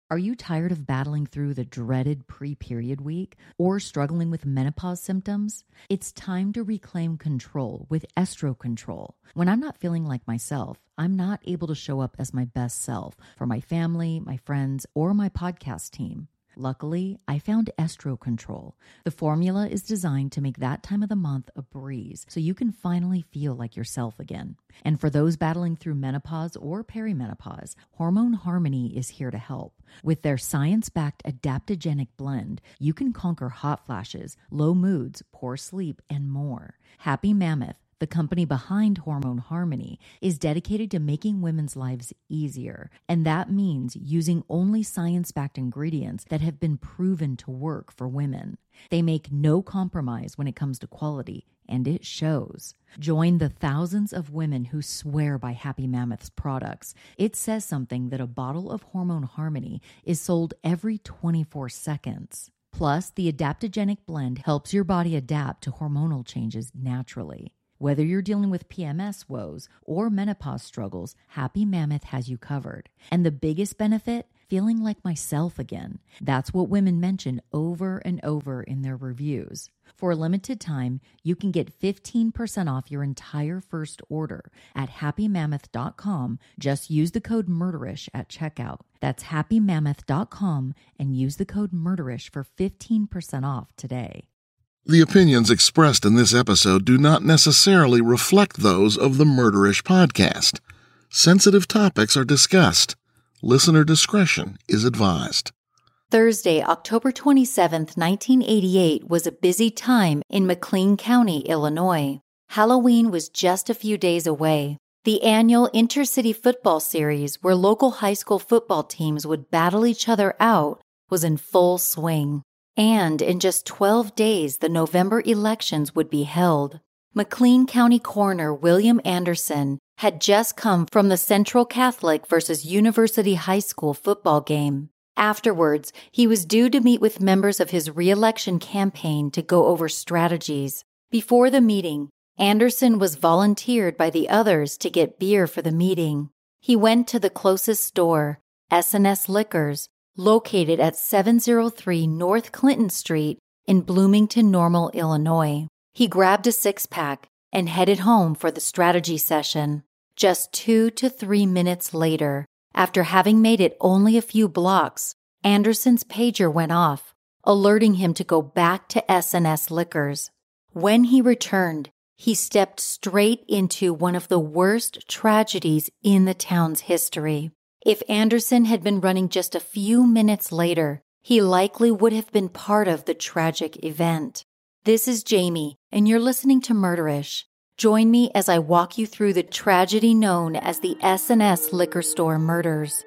Are you tired of battling through the dreaded pre-period week or struggling with menopause symptoms? It's time to reclaim control with Estro Control. When I'm not feeling like myself, I'm not able to show up as my best self for my family, my friends, or my podcast team. Luckily, I found Estro Control. The formula is designed to make that time of the month a breeze so you can finally feel like yourself again. And for those battling through menopause or perimenopause, Hormone Harmony is here to help. With their science-backed adaptogenic blend, you can conquer hot flashes, low moods, poor sleep, and more. Happy Mammoth, the company behind Hormone Harmony, is dedicated to making women's lives easier, and that means using only science-backed ingredients that have been proven to work for women. They make no compromise when it comes to quality, and it shows. Join the thousands of women who swear by Happy Mammoth's products. It says something that a bottle of Hormone Harmony is sold every 24 seconds. Plus, the adaptogenic blend helps your body adapt to hormonal changes naturally. Whether you're dealing with PMS woes or menopause struggles, Happy Mammoth has you covered. And the biggest benefit? Feeling like myself again. That's what women mention over and over in their reviews. For a limited time, you can get 15% off your entire first order at happymammoth.com. Just use the code MURDERISH at checkout. That's happymammoth.com and use the code MURDERISH for 15% off today. The opinions expressed in this episode do not necessarily reflect those of the Murderish podcast. Sensitive topics are discussed. Listener discretion is advised. Thursday, October 27, 1988, was a busy time in McLean County, Illinois. Halloween was just a few days away. The annual Intercity Football Series, where local high school football teams would battle each other out, was in full swing. And in just 12 days, the November elections would be held. McLean County Coroner William Anderson had just come from the Central Catholic versus University High School football game. Afterwards, he was due to meet with members of his re-election campaign to go over strategies. Before the meeting, Anderson was volunteered by the others to get beer for the meeting. He went to the closest store, S&S Liquors, located at 703 North Clinton Street in Bloomington Normal, Illinois. He grabbed a six-pack and headed home for the strategy session. Just 2 to 3 minutes later, after having made it only a few blocks, Anderson's pager went off, alerting him to go back to S&S Liquors. When he returned, he stepped straight into one of the worst tragedies in the town's history. If Anderson had been running just a few minutes later, he likely would have been part of the tragic event. This is Jamie, and you're listening to Murderish. Join me as I walk you through the tragedy known as the S&S Liquor Store murders.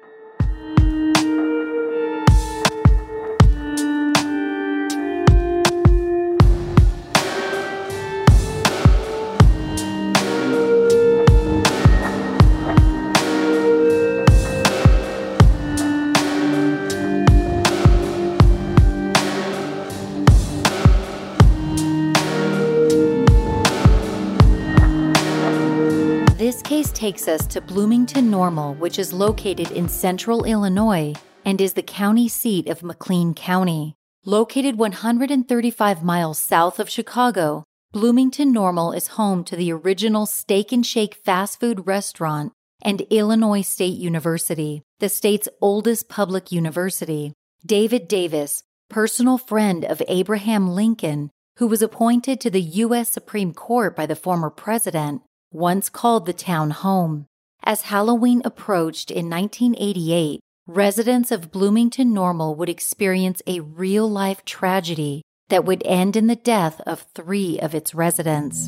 This case takes us to Bloomington Normal, which is located in central Illinois and is the county seat of McLean County. Located 135 miles south of Chicago, Bloomington Normal is home to the original Steak and Shake fast food restaurant and Illinois State University, the state's oldest public university. David Davis, personal friend of Abraham Lincoln, who was appointed to the U.S. Supreme Court by the former president, once called the town home. As Halloween approached in 1988, residents of Bloomington Normal would experience a real-life tragedy that would end in the death of 3 of its residents.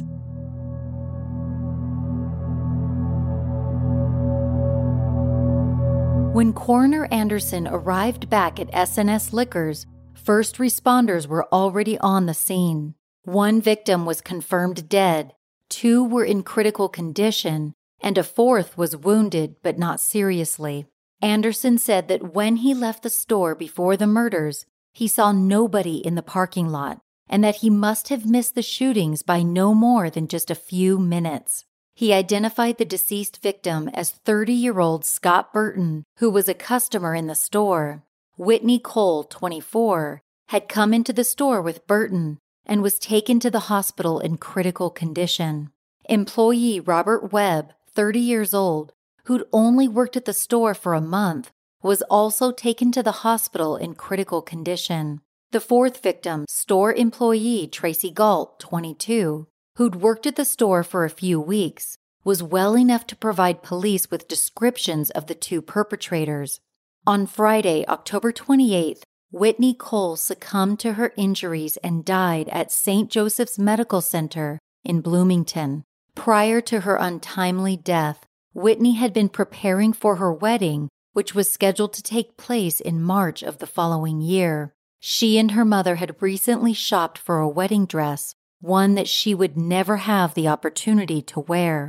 When Coroner Anderson arrived back at S&S Liquors, first responders were already on the scene. 1 victim was confirmed dead, 2 were in critical condition, and a 4th was wounded but not seriously. Anderson said that when he left the store before the murders, he saw nobody in the parking lot and that he must have missed the shootings by no more than just a few minutes. He identified the deceased victim as 30-year-old Scott Burton, who was a customer in the store. Whitney Cole, 24, had come into the store with Burton and was taken to the hospital in critical condition. Employee Robert Webb, 30 years old, who'd only worked at the store for a month, was also taken to the hospital in critical condition. The fourth victim, store employee Tracy Galt, 22, who'd worked at the store for a few weeks, was well enough to provide police with descriptions of the two perpetrators. On Friday, October 28th, Whitney Cole succumbed to her injuries and died at St. Joseph's Medical Center in Bloomington. Prior to her untimely death, Whitney had been preparing for her wedding, which was scheduled to take place in March of the following year. She and her mother had recently shopped for a wedding dress, one that she would never have the opportunity to wear.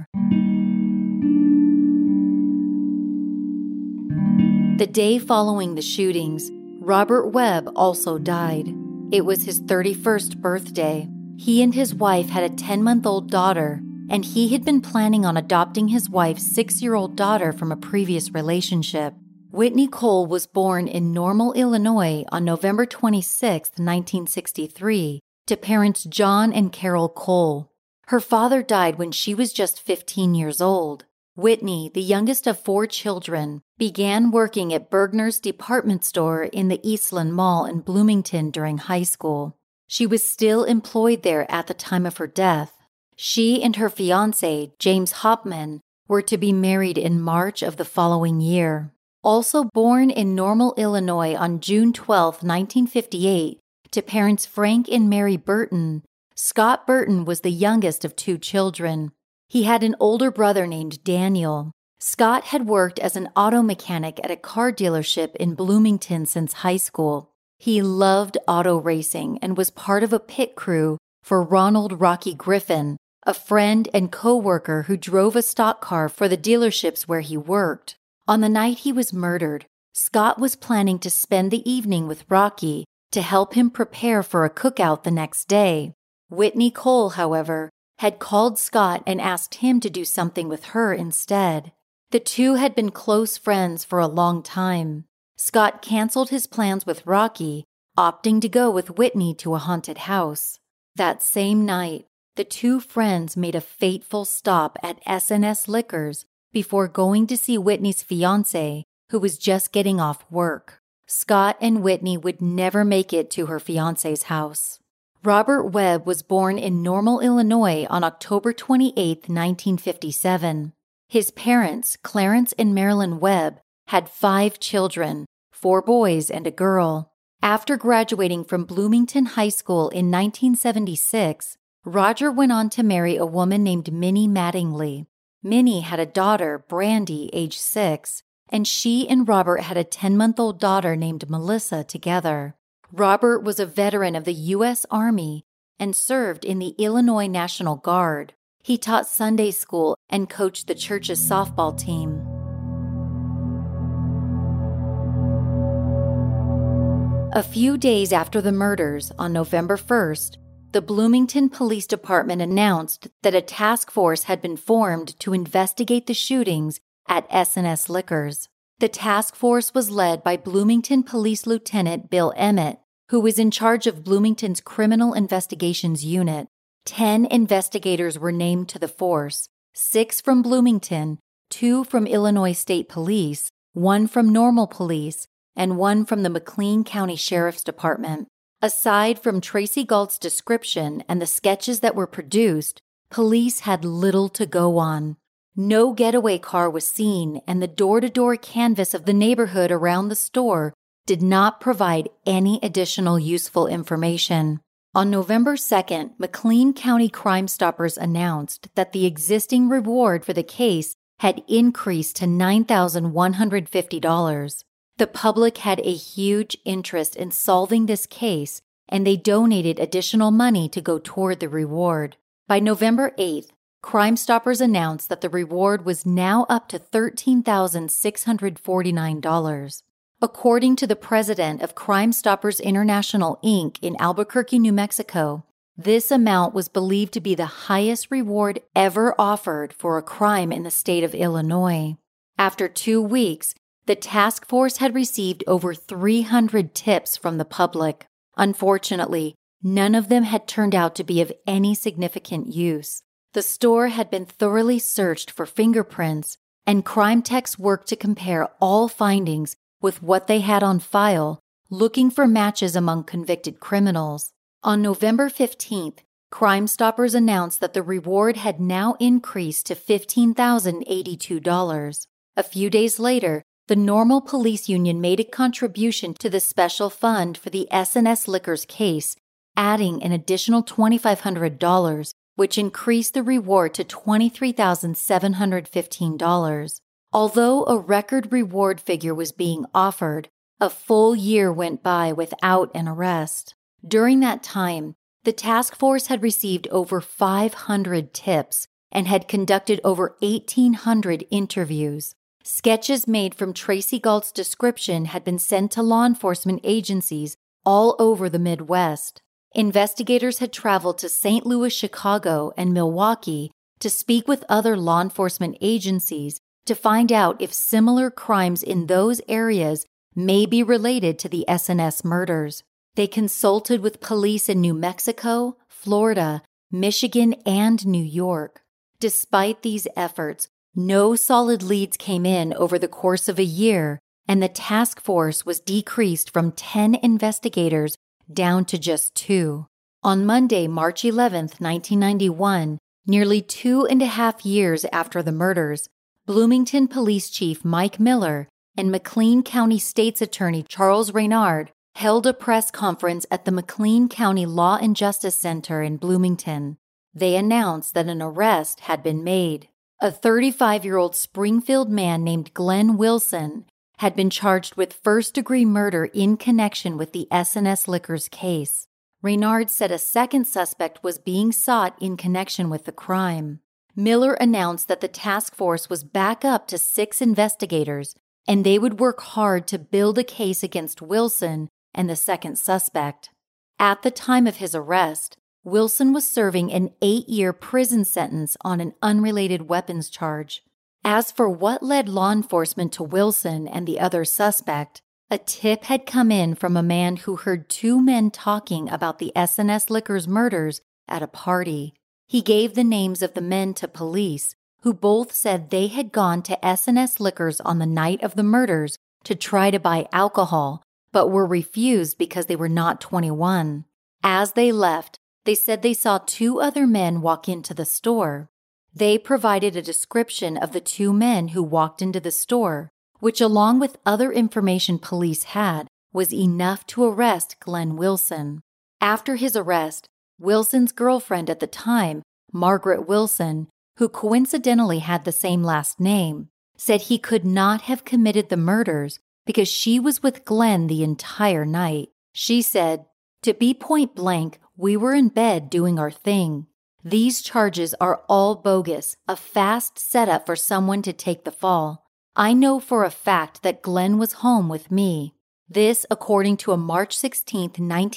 The day following the shootings, Robert Webb also died. It was his 31st birthday. He and his wife had a 10-month-old daughter, and he had been planning on adopting his wife's 6-year-old daughter from a previous relationship. Whitney Cole was born in Normal, Illinois on November 26, 1963, to parents John and Carol Cole. Her father died when she was just 15 years old. Whitney, the youngest of 4 children, began working at Bergner's department store in the Eastland Mall in Bloomington during high school. She was still employed there at the time of her death. She and her fiancé, James Hopman, were to be married in March of the following year. Also born in Normal, Illinois on June 12, 1958, to parents Frank and Mary Burton, Scott Burton was the youngest of 2 children. He had an older brother named Daniel. Scott had worked as an auto mechanic at a car dealership in Bloomington since high school. He loved auto racing and was part of a pit crew for Ronald Rocky Griffin, a friend and co-worker who drove a stock car for the dealerships where he worked. On the night he was murdered, Scott was planning to spend the evening with Rocky to help him prepare for a cookout the next day. Whitney Cole, however, had called Scott and asked him to do something with her instead. The two had been close friends for a long time. Scott canceled his plans with Rocky, opting to go with Whitney to a haunted house. That same night, the two friends made a fateful stop at S&S Liquors before going to see Whitney's fiancé, who was just getting off work. Scott and Whitney would never make it to her fiancé's house. Robert Webb was born in Normal, Illinois on October 28, 1957. His parents, Clarence and Marilyn Webb, had 5 children, 4 boys and a girl. After graduating from Bloomington High School in 1976, Roger went on to marry a woman named Minnie Mattingly. Minnie had a daughter, Brandy, age 6, and she and Robert had a 10-month-old daughter named Melissa together. Robert was a veteran of the U.S. Army and served in the Illinois National Guard. He taught Sunday school and coached the church's softball team. A few days after the murders, on November 1st, the Bloomington Police Department announced that a task force had been formed to investigate the shootings at S&S Liquors. The task force was led by Bloomington Police Lieutenant Bill Emmett, who was in charge of Bloomington's Criminal Investigations Unit. 10 investigators were named to the force, 6 from Bloomington, 2 from Illinois State Police, 1 from Normal Police, and 1 from the McLean County Sheriff's Department. Aside from Tracy Galt's description and the sketches that were produced, police had little to go on. No getaway car was seen, and the door-to-door canvass of the neighborhood around the store did not provide any additional useful information. On November 2nd, McLean County Crime Stoppers announced that the existing reward for the case had increased to $9,150. The public had a huge interest in solving this case, and they donated additional money to go toward the reward. By November 8th, Crime Stoppers announced that the reward was now up to $13,649. According to the president of Crime Stoppers International, Inc. in Albuquerque, New Mexico, this amount was believed to be the highest reward ever offered for a crime in the state of Illinois. After 2 weeks, The task force had received over 300 tips from the public. Unfortunately, none of them had turned out to be of any significant use. The store had been thoroughly searched for fingerprints, and crime techs worked to compare all findings with what they had on file, looking for matches among convicted criminals. On November 15th, Crime Stoppers announced that the reward had now increased to $15,082. A few days later, the Normal Police Union made a contribution to the special fund for the S&S Liquors case, adding an additional $2,500, which increased the reward to $23,715. Although a record reward figure was being offered, a full year went by without an arrest. During that time, the task force had received over 500 tips and had conducted over 1,800 interviews. Sketches made from Tracy Galt's description had been sent to law enforcement agencies all over the Midwest. Investigators had traveled to St. Louis, Chicago, and Milwaukee to speak with other law enforcement agencies to find out if similar crimes in those areas may be related to the S&S murders. They consulted with police in New Mexico, Florida, Michigan, and New York. Despite these efforts, no solid leads came in over the course of a year, and the task force was decreased from 10 investigators down to just 2. On Monday, March 11, 1991, nearly 2.5 years after the murders, Bloomington Police Chief Mike Miller and McLean County State's Attorney Charles Reynard held a press conference at the McLean County Law and Justice Center in Bloomington. They announced that an arrest had been made. A 35-year-old Springfield man named Glenn Wilson had been charged with first-degree murder in connection with the S&S Liquors case. Reynard said a second suspect was being sought in connection with the crime. Miller announced that the task force was back up to 6 investigators, and they would work hard to build a case against Wilson and the second suspect. At the time of his arrest, Wilson was serving an 8-year prison sentence on an unrelated weapons charge. As for what led law enforcement to Wilson and the other suspect, a tip had come in from a man who heard 2 men talking about the S&S Liquors murders at a party. He gave the names of the men to police, who both said they had gone to S&S Liquors on the night of the murders to try to buy alcohol, but were refused because they were not 21. As they left, they said they saw 2 other men walk into the store. They provided a description of the 2 men who walked into the store, which, along with other information police had, was enough to arrest Glenn Wilson. After his arrest, Wilson's girlfriend at the time, Margaret Wilson, who coincidentally had the same last name, said he could not have committed the murders because she was with Glenn the entire night. She said, "To be point blank, we were in bed doing our thing. These charges are all bogus, a fast setup for someone to take the fall. I know for a fact that Glenn was home with me." This, according to a March 16,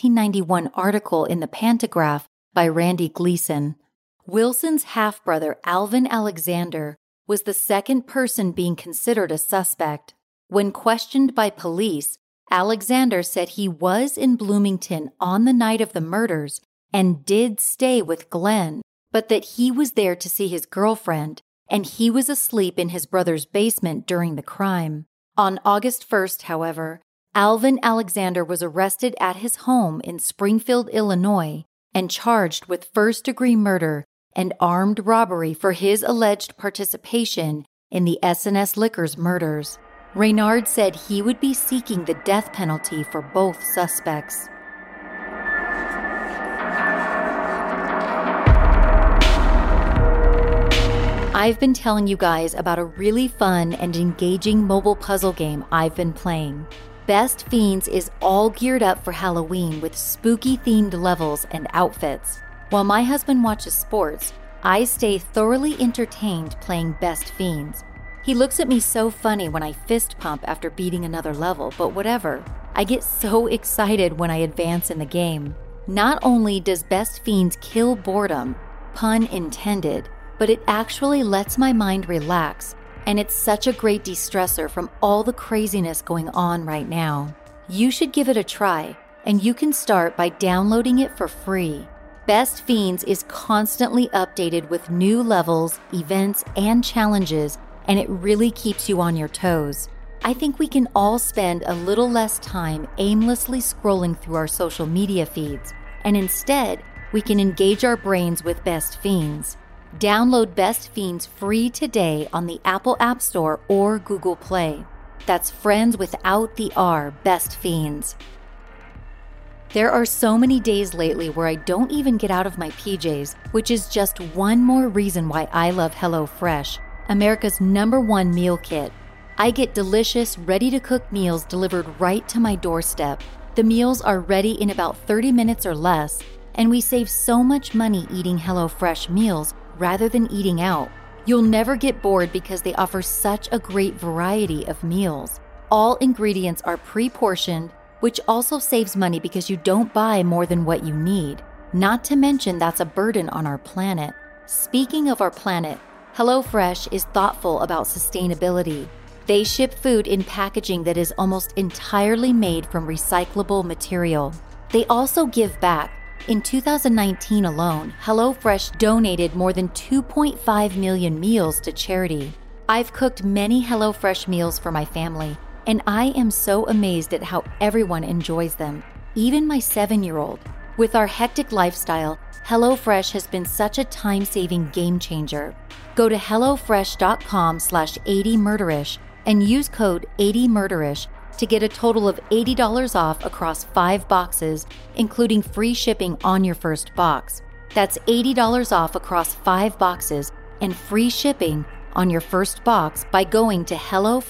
1991 article in the Pantagraph by Randy Gleason. Wilson's half-brother, Alvin Alexander, was the second person being considered a suspect. When questioned by police, Alexander said he was in Bloomington on the night of the murders and did stay with Glenn, but that he was there to see his girlfriend, and he was asleep in his brother's basement during the crime. On August 1st, however, Alvin Alexander was arrested at his home in Springfield, Illinois, and charged with first-degree murder and armed robbery for his alleged participation in the S&S Liquors murders. Reynard said he would be seeking the death penalty for both suspects. I've been telling you guys about a really fun and engaging mobile puzzle game I've been playing. Best Fiends is all geared up for Halloween with spooky-themed levels and outfits. While my husband watches sports, I stay thoroughly entertained playing Best Fiends. He looks at me so funny when I fist pump after beating another level, but whatever. I get so excited when I advance in the game. Not only does Best Fiends kill boredom, pun intended, but it actually lets my mind relax and it's such a great de-stressor from all the craziness going on right now. You should give it a try, and you can start by downloading it for free. Best Fiends is constantly updated with new levels, events, and challenges, and it really keeps you on your toes. I think we can all spend a little less time aimlessly scrolling through our social media feeds, and instead, we can engage our brains with Best Fiends. Download Best Fiends free today on the Apple App Store or Google Play. That's friends without the R, Best Fiends. There are so many days lately where I don't even get out of my PJs, which is just one more reason why I love HelloFresh, America's #1 meal kit. I get delicious, ready-to-cook meals delivered right to my doorstep. The meals are ready in about 30 minutes or less, and we save so much money eating HelloFresh meals rather than eating out. You'll never get bored because they offer such a great variety of meals. All ingredients are pre-portioned, which also saves money because you don't buy more than what you need. Not to mention that's a burden on our planet. Speaking of our planet, HelloFresh is thoughtful about sustainability. They ship food in packaging that is almost entirely made from recyclable material. They also give back. In 2019 alone, HelloFresh donated more than 2.5 million meals to charity. I've cooked many HelloFresh meals for my family, and I am so amazed at how everyone enjoys them, even my 7-year-old. With our hectic lifestyle, HelloFresh has been such a time-saving game changer. Go to hellofresh.com/80murderish and use code 80murderish to get a total of $80 off across 5 boxes, including free shipping on your first box. That's $80 off across 5 boxes and free shipping on your first box by going to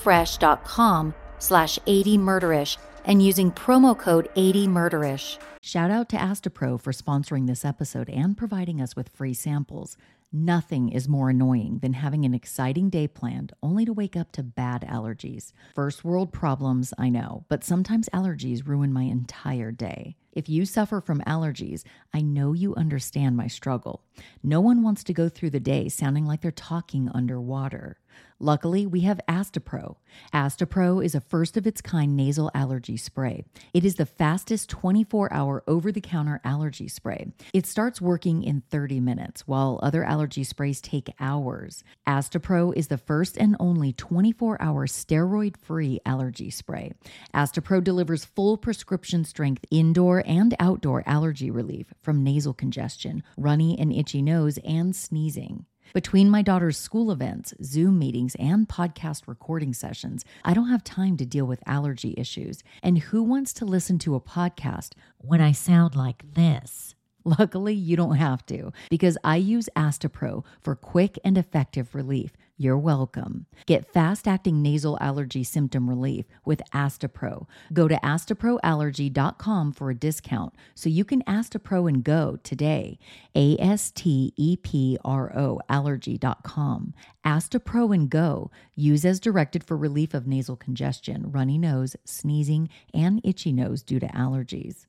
hellofresh.com/80murderish and using promo code 80murderish. Shout out to Astapro for sponsoring this episode and providing us with free samples. Nothing is more annoying than having an exciting day planned only to wake up to bad allergies. First world problems, I know, but sometimes allergies ruin my entire day. If you suffer from allergies, I know you understand my struggle. No one wants to go through the day sounding like they're talking underwater. Luckily, we have Astapro. Astapro is a first-of-its-kind nasal allergy spray. It is the fastest 24-hour over-the-counter allergy spray. It starts working in 30 minutes, while other allergy sprays take hours. Astapro is the first and only 24-hour steroid-free allergy spray. Astapro delivers full prescription-strength indoor and outdoor allergy relief from nasal congestion, runny and itchy nose, and sneezing. Between my daughter's school events, Zoom meetings, and podcast recording sessions, I don't have time to deal with allergy issues. And who wants to listen to a podcast when I sound like this? Luckily, you don't have to, because I use Astapro for quick and effective relief. You're welcome. Get fast-acting nasal allergy symptom relief with Astapro. Go to astaproallergy.com for a discount so you can Astapro and go today. ASTEPRO allergy.com. Astapro and go. Use as directed for relief of nasal congestion, runny nose, sneezing, and itchy nose due to allergies.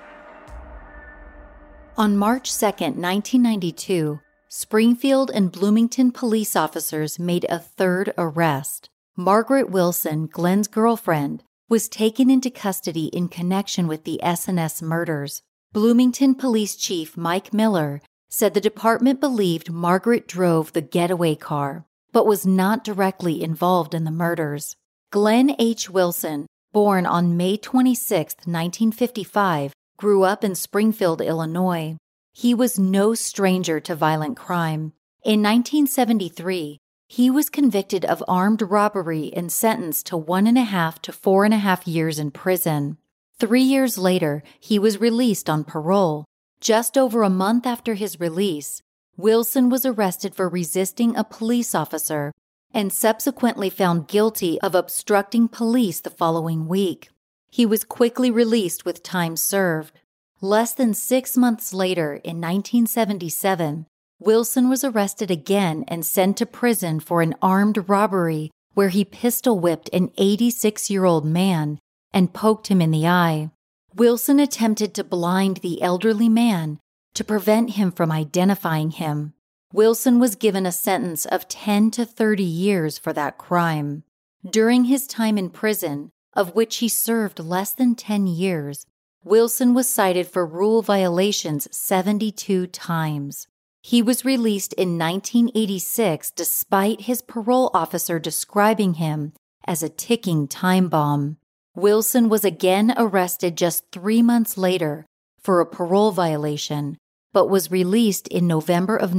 On March 2, 1992, Springfield and Bloomington police officers made a third arrest. Margaret Wilson, Glenn's girlfriend, was taken into custody in connection with the S&S murders. Bloomington Police Chief Mike Miller said the department believed Margaret drove the getaway car, but was not directly involved in the murders. Glenn H. Wilson, born on May 26, 1955, grew up in Springfield, Illinois. He was no stranger to violent crime. In 1973, he was convicted of armed robbery and sentenced to 1.5 to 4.5 years in prison. 3 years later, he was released on parole. Just over a month after his release, Wilson was arrested for resisting a police officer and subsequently found guilty of obstructing police the following week. He was quickly released with time served. Less than 6 months later, in 1977, Wilson was arrested again and sent to prison for an armed robbery where he pistol-whipped an 86-year-old man and poked him in the eye. Wilson attempted to blind the elderly man to prevent him from identifying him. Wilson was given a sentence of 10 to 30 years for that crime. During his time in prison, of which he served less than 10 years, Wilson was cited for rule violations 72 times. He was released in 1986 despite his parole officer describing him as a ticking time bomb. Wilson was again arrested just 3 months later for a parole violation, but was released in November of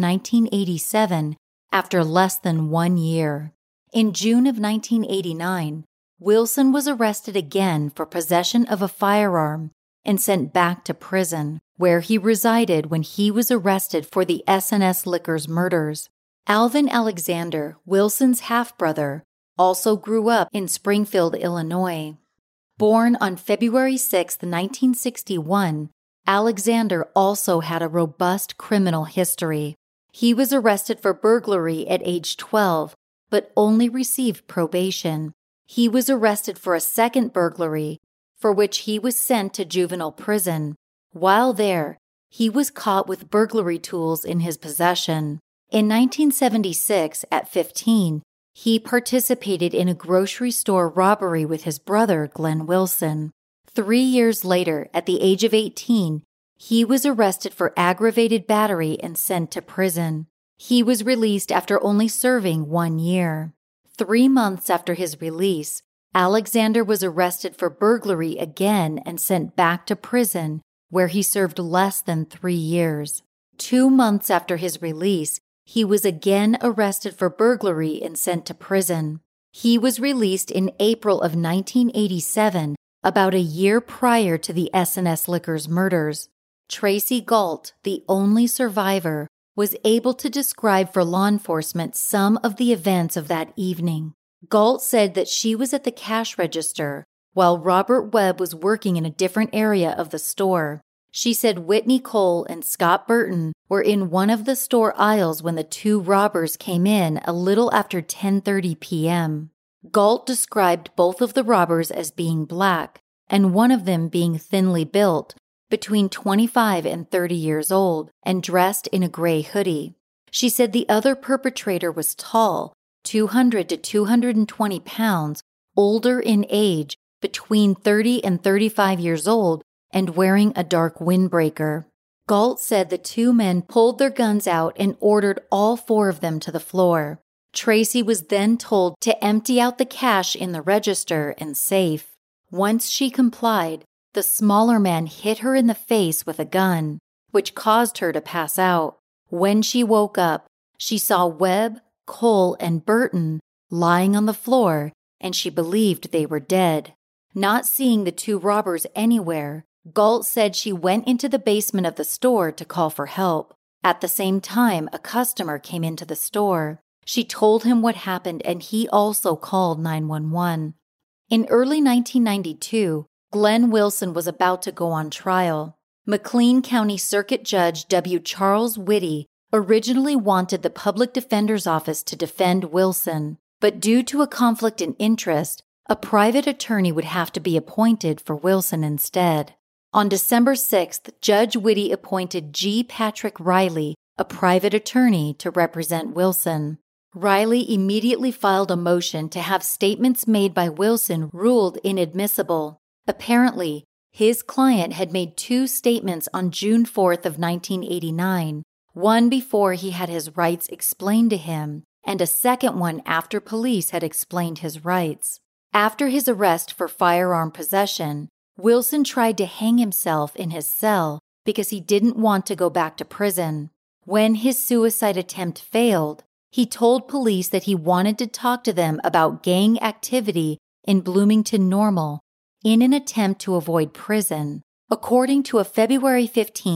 1987 after less than 1 year. In June of 1989, Wilson was arrested again for possession of a firearm and sent back to prison, where he resided when he was arrested for the S&S Liquors murders. Alvin Alexander, Wilson's half-brother, also grew up in Springfield, Illinois. Born on February 6, 1961, Alexander also had a robust criminal history. He was arrested for burglary at age 12, but only received probation. He was arrested for a second burglary, for which he was sent to juvenile prison. While there, he was caught with burglary tools in his possession. In 1976, at 15, he participated in a grocery store robbery with his brother, Glenn Wilson. 3 years later, at the age of 18, he was arrested for aggravated battery and sent to prison. He was released after only serving 1 year. 3 months after his release, Alexander was arrested for burglary again and sent back to prison, where he served less than 3 years. 2 months after his release, he was again arrested for burglary and sent to prison. He was released in April of 1987, about a year prior to the S&S Liquors murders. Tracy Galt, the only survivor, was able to describe for law enforcement some of the events of that evening. Galt said that she was at the cash register while Robert Webb was working in a different area of the store. She said Whitney Cole and Scott Burton were in one of the store aisles when the two robbers came in a little after 10:30 p.m. Galt described both of the robbers as being black, and one of them being thinly built, between 25 and 30 years old, and dressed in a gray hoodie. She said the other perpetrator was tall, 200 to 220 pounds, older in age, between 30 and 35 years old, and wearing a dark windbreaker. Galt said the two men pulled their guns out and ordered all 4 of them to the floor. Tracy was then told to empty out the cash in the register and safe. Once she complied, the smaller man hit her in the face with a gun, which caused her to pass out. When she woke up, she saw Webb, Cole, and Burton lying on the floor, and she believed they were dead. Not seeing the 2 robbers anywhere, Galt said she went into the basement of the store to call for help. At the same time, a customer came into the store. She told him what happened, and he also called 911. In early 1992, Glenn Wilson was about to go on trial. McLean County Circuit Judge W. Charles Whitty originally wanted the Public Defender's Office to defend Wilson, but due to a conflict in interest, a private attorney would have to be appointed for Wilson instead. On December 6th, Judge Whitty appointed G. Patrick Riley, a private attorney, to represent Wilson. Riley immediately filed a motion to have statements made by Wilson ruled inadmissible. Apparently, his client had made 2 statements on June 4th of 1989, one before he had his rights explained to him, and a second one after police had explained his rights. After his arrest for firearm possession, Wilson tried to hang himself in his cell because he didn't want to go back to prison. When his suicide attempt failed, he told police that he wanted to talk to them about gang activity in Bloomington Normal in an attempt to avoid prison. According to a February 15,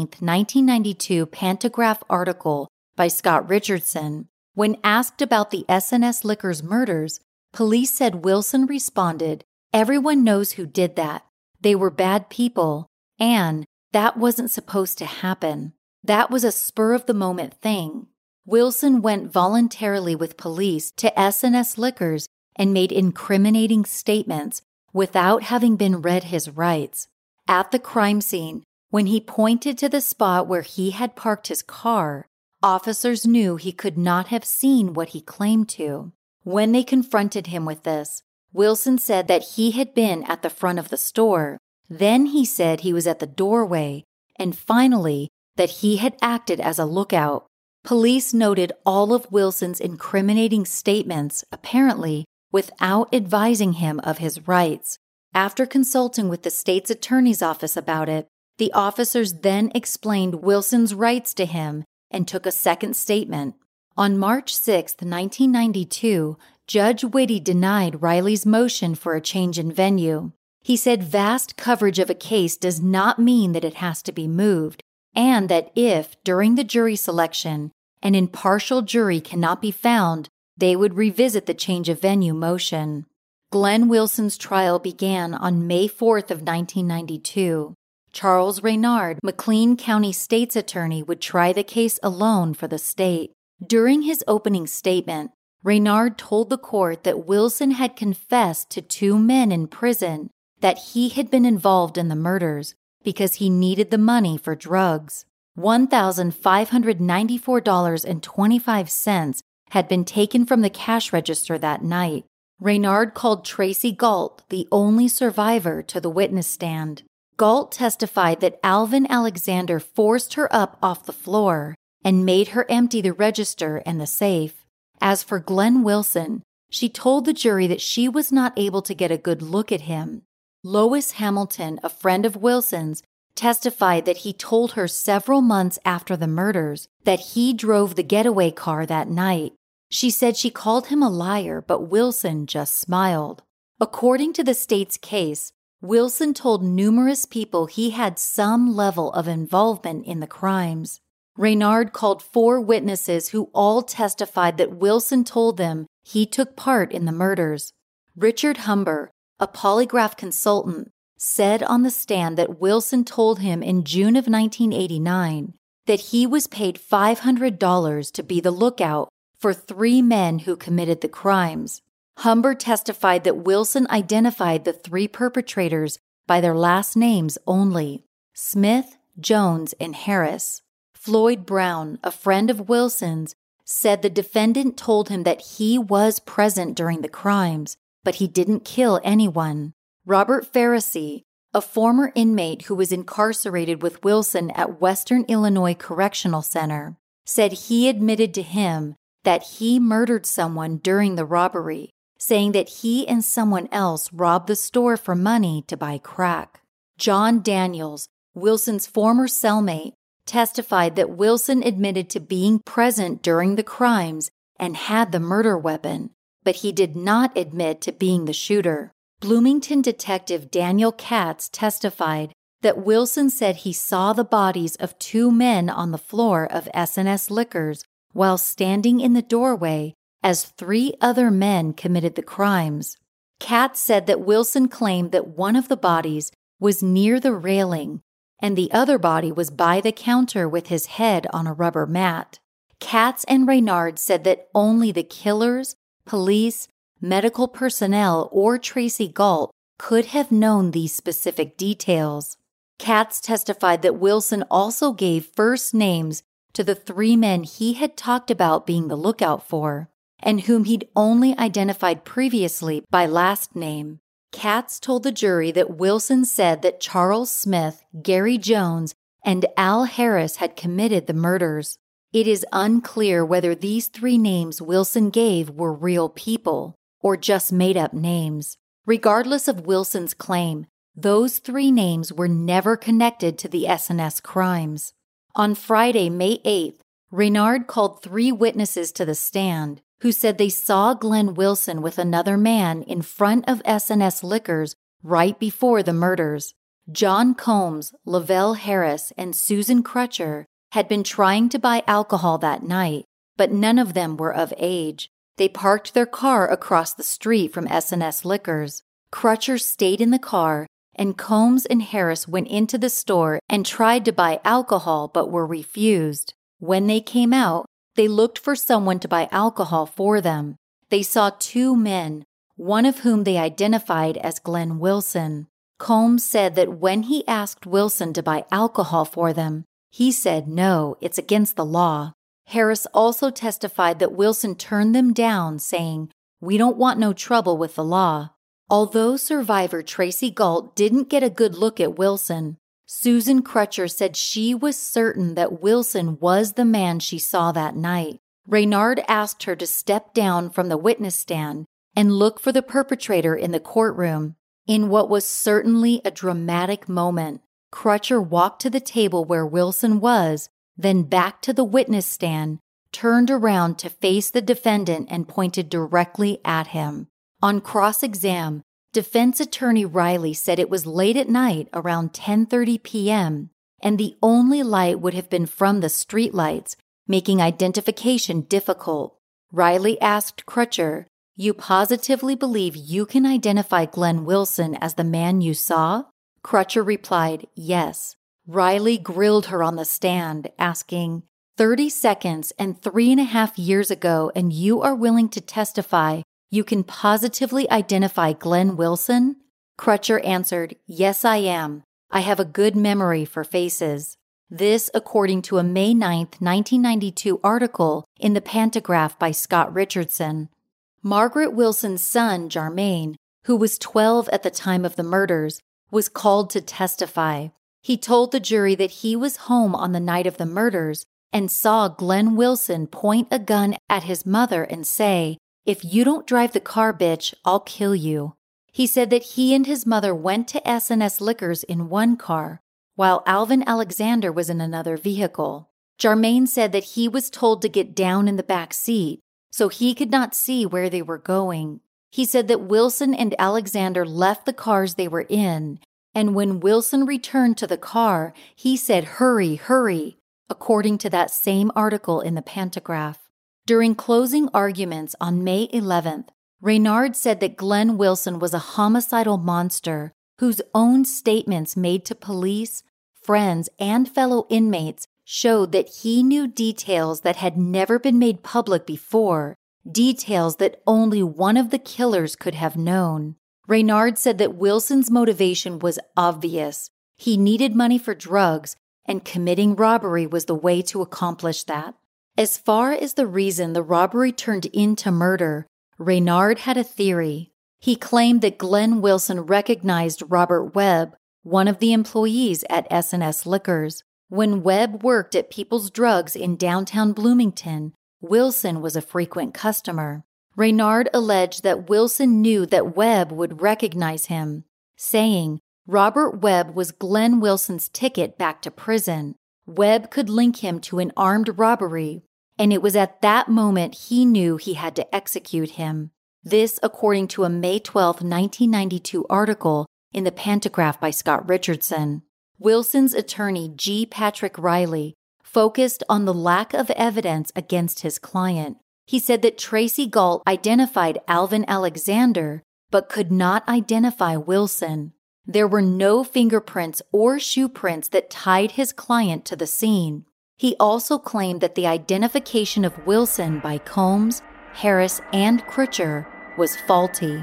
1992 Pantagraph article by Scott Richardson, when asked about the S&S Liquors murders, police said Wilson responded, "Everyone knows who did that. They were bad people, and that wasn't supposed to happen. That was a spur-of-the-moment thing." Wilson went voluntarily with police to S&S Liquors and made incriminating statements without having been read his rights. At the crime scene, when he pointed to the spot where he had parked his car, officers knew he could not have seen what he claimed to. When they confronted him with this, Wilson said that he had been at the front of the store. Then he said he was at the doorway, and finally that he had acted as a lookout. Police noted all of Wilson's incriminating statements, apparently without advising him of his rights. After consulting with the state's attorney's office about it, the officers then explained Wilson's rights to him and took a second statement. On March 6, 1992, Judge Whitty denied Riley's motion for a change in venue. He said vast coverage of a case does not mean that it has to be moved, and that if, during the jury selection, an impartial jury cannot be found, they would revisit the change of venue motion. Glenn Wilson's trial began on May 4th of 1992. Charles Reynard, McLean County State's attorney, would try the case alone for the state. During his opening statement, Reynard told the court that Wilson had confessed to 2 men in prison that he had been involved in the murders because he needed the money for drugs. $1,594.25 had been taken from the cash register that night. Reynard called Tracy Galt, the only survivor, to the witness stand. Galt testified that Alvin Alexander forced her up off the floor and made her empty the register and the safe. As for Glenn Wilson, she told the jury that she was not able to get a good look at him. Lois Hamilton, a friend of Wilson's, testified that he told her several months after the murders that he drove the getaway car that night. She said she called him a liar, but Wilson just smiled. According to the state's case, Wilson told numerous people he had some level of involvement in the crimes. Reynard called 4 witnesses who all testified that Wilson told them he took part in the murders. Richard Humber, a polygraph consultant, said on the stand that Wilson told him in June of 1989 that he was paid $500 to be the lookout for 3 men who committed the crimes. Humber testified that Wilson identified the 3 perpetrators by their last names only: Smith, Jones, and Harris. Floyd Brown, a friend of Wilson's, said the defendant told him that he was present during the crimes, but he didn't kill anyone. Robert Pharisee, a former inmate who was incarcerated with Wilson at Western Illinois Correctional Center, said he admitted to him that he murdered someone during the robbery, saying that he and someone else robbed the store for money to buy crack. John Daniels, Wilson's former cellmate, testified that Wilson admitted to being present during the crimes and had the murder weapon, but he did not admit to being the shooter. Bloomington detective Daniel Katz testified that Wilson said he saw the bodies of 2 men on the floor of S&S Liquors while standing in the doorway as 3 other men committed the crimes. Katz said that Wilson claimed that one of the bodies was near the railing and the other body was by the counter with his head on a rubber mat. Katz and Reynard said that only the killers, police, medical personnel, or Tracy Galt could have known these specific details. Katz testified that Wilson also gave first names to the 3 men he had talked about being the lookout for, and whom he'd only identified previously by last name. Katz told the jury that Wilson said that Charles Smith, Gary Jones, and Al Harris had committed the murders. It is unclear whether these 3 names Wilson gave were real people or just made-up names. Regardless of Wilson's claim, those 3 names were never connected to the S&S crimes. On Friday, May 8th, Reynard called 3 witnesses to the stand who said they saw Glenn Wilson with another man in front of S&S Liquors right before the murders. John Combs, Lavelle Harris, and Susan Crutcher had been trying to buy alcohol that night, but none of them were of age. They parked their car across the street from S&S Liquors. Crutcher stayed in the car, and Combs and Harris went into the store and tried to buy alcohol but were refused. When they came out, they looked for someone to buy alcohol for them. They saw 2 men, one of whom they identified as Glenn Wilson. Combs said that when he asked Wilson to buy alcohol for them, he said, "No, it's against the law." Harris also testified that Wilson turned them down, saying, "We don't want no trouble with the law." Although survivor Tracy Galt didn't get a good look at Wilson, Susan Crutcher said she was certain that Wilson was the man she saw that night. Reynard asked her to step down from the witness stand and look for the perpetrator in the courtroom. In what was certainly a dramatic moment, Crutcher walked to the table where Wilson was, then back to the witness stand, turned around to face the defendant and pointed directly at him. On cross-exam, defense attorney Riley said it was late at night around 10:30 p.m., and the only light would have been from the streetlights, making identification difficult. Riley asked Crutcher, "You positively believe you can identify Glenn Wilson as the man you saw?" Crutcher replied, "Yes." Riley grilled her on the stand, asking, 30 seconds and 3.5 years ago, and you are willing to testify you can positively identify Glenn Wilson? Crutcher answered, "Yes, I am. I have a good memory for faces." This according to a May 9, 1992 article in the Pantagraph by Scott Richardson. Margaret Wilson's son, Jarmaine, who was 12 at the time of the murders, was called to testify. He told the jury that he was home on the night of the murders and saw Glenn Wilson point a gun at his mother and say, "If you don't drive the car, bitch, I'll kill you." He said that he and his mother went to S&S Liquors in one car, while Alvin Alexander was in another vehicle. Jarmaine said that he was told to get down in the back seat, so he could not see where they were going. He said that Wilson and Alexander left the cars they were in, and when Wilson returned to the car, he said, "Hurry, hurry," according to that same article in the Pantagraph. During closing arguments on May 11th, Reynard said that Glenn Wilson was a homicidal monster whose own statements made to police, friends, and fellow inmates showed that he knew details that had never been made public before, details that only one of the killers could have known. Reynard said that Wilson's motivation was obvious. He needed money for drugs, and committing robbery was the way to accomplish that. As far as the reason the robbery turned into murder, Reynard had a theory. He claimed that Glenn Wilson recognized Robert Webb, one of the employees at S&S Liquors. When Webb worked at People's Drugs in downtown Bloomington, Wilson was a frequent customer. Reynard alleged that Wilson knew that Webb would recognize him, saying, "Robert Webb was Glenn Wilson's ticket back to prison. Webb could link him to an armed robbery, and it was at that moment he knew he had to execute him." This according to a May 12, 1992 article in the Pantagraph by Scott Richardson. Wilson's attorney, G. Patrick Riley, focused on the lack of evidence against his client. He said that Tracy Galt identified Alvin Alexander, but could not identify Wilson. There were no fingerprints or shoe prints that tied his client to the scene. He also claimed that the identification of Wilson by Combs, Harris, and Crutcher was faulty.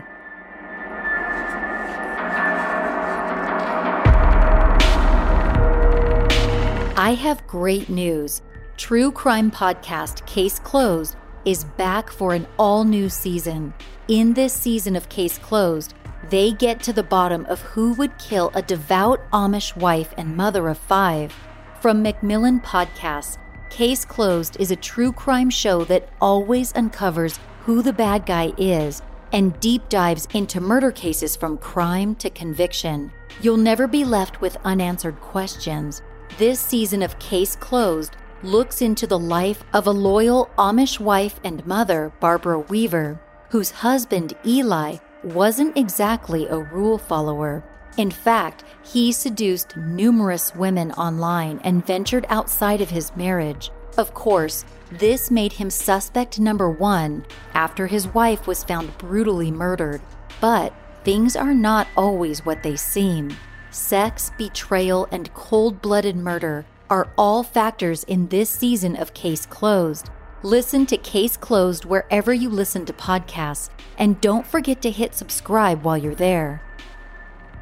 I have great news. True crime podcast Case Closed is back for an all-new season. In this season of Case Closed, they get to the bottom of who would kill a devout Amish wife and mother of 5. From Macmillan Podcasts, Case Closed is a true crime show that always uncovers who the bad guy is and deep dives into murder cases from crime to conviction. You'll never be left with unanswered questions. This season of Case Closed looks into the life of a loyal Amish wife and mother, Barbara Weaver, whose husband, Eli, wasn't exactly a rule follower. In fact, he seduced numerous women online and ventured outside of his marriage. Of course, this made him suspect number 1 after his wife was found brutally murdered. But things are not always what they seem. Sex, betrayal, and cold-blooded murder are all factors in this season of Case Closed. Listen to Case Closed wherever you listen to podcasts, and don't forget to hit subscribe while you're there.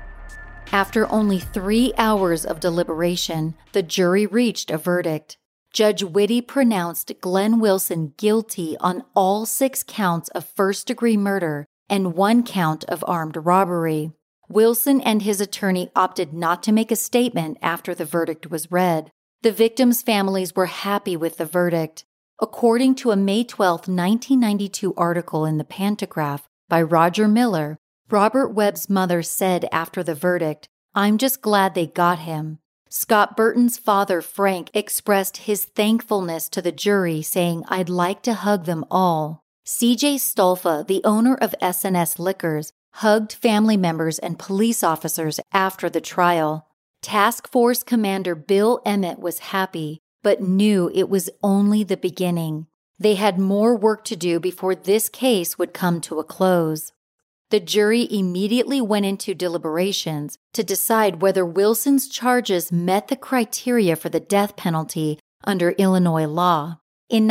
After only 3 hours of deliberation, the jury reached a verdict. Judge Witte pronounced Glenn Wilson guilty on all 6 counts of first-degree murder and 1 count of armed robbery. Wilson and his attorney opted not to make a statement after the verdict was read. The victims' families were happy with the verdict. According to a May 12, 1992 article in the Pantograph by Roger Miller, Robert Webb's mother said after the verdict, "I'm just glad they got him." Scott Burton's father, Frank, expressed his thankfulness to the jury, saying, "I'd like to hug them all." C.J. Stolfa, the owner of S&S Liquors, hugged family members and police officers after the trial. Task Force Commander Bill Emmett was happy, but knew it was only the beginning. They had more work to do before this case would come to a close. The jury immediately went into deliberations to decide whether Wilson's charges met the criteria for the death penalty under Illinois law. In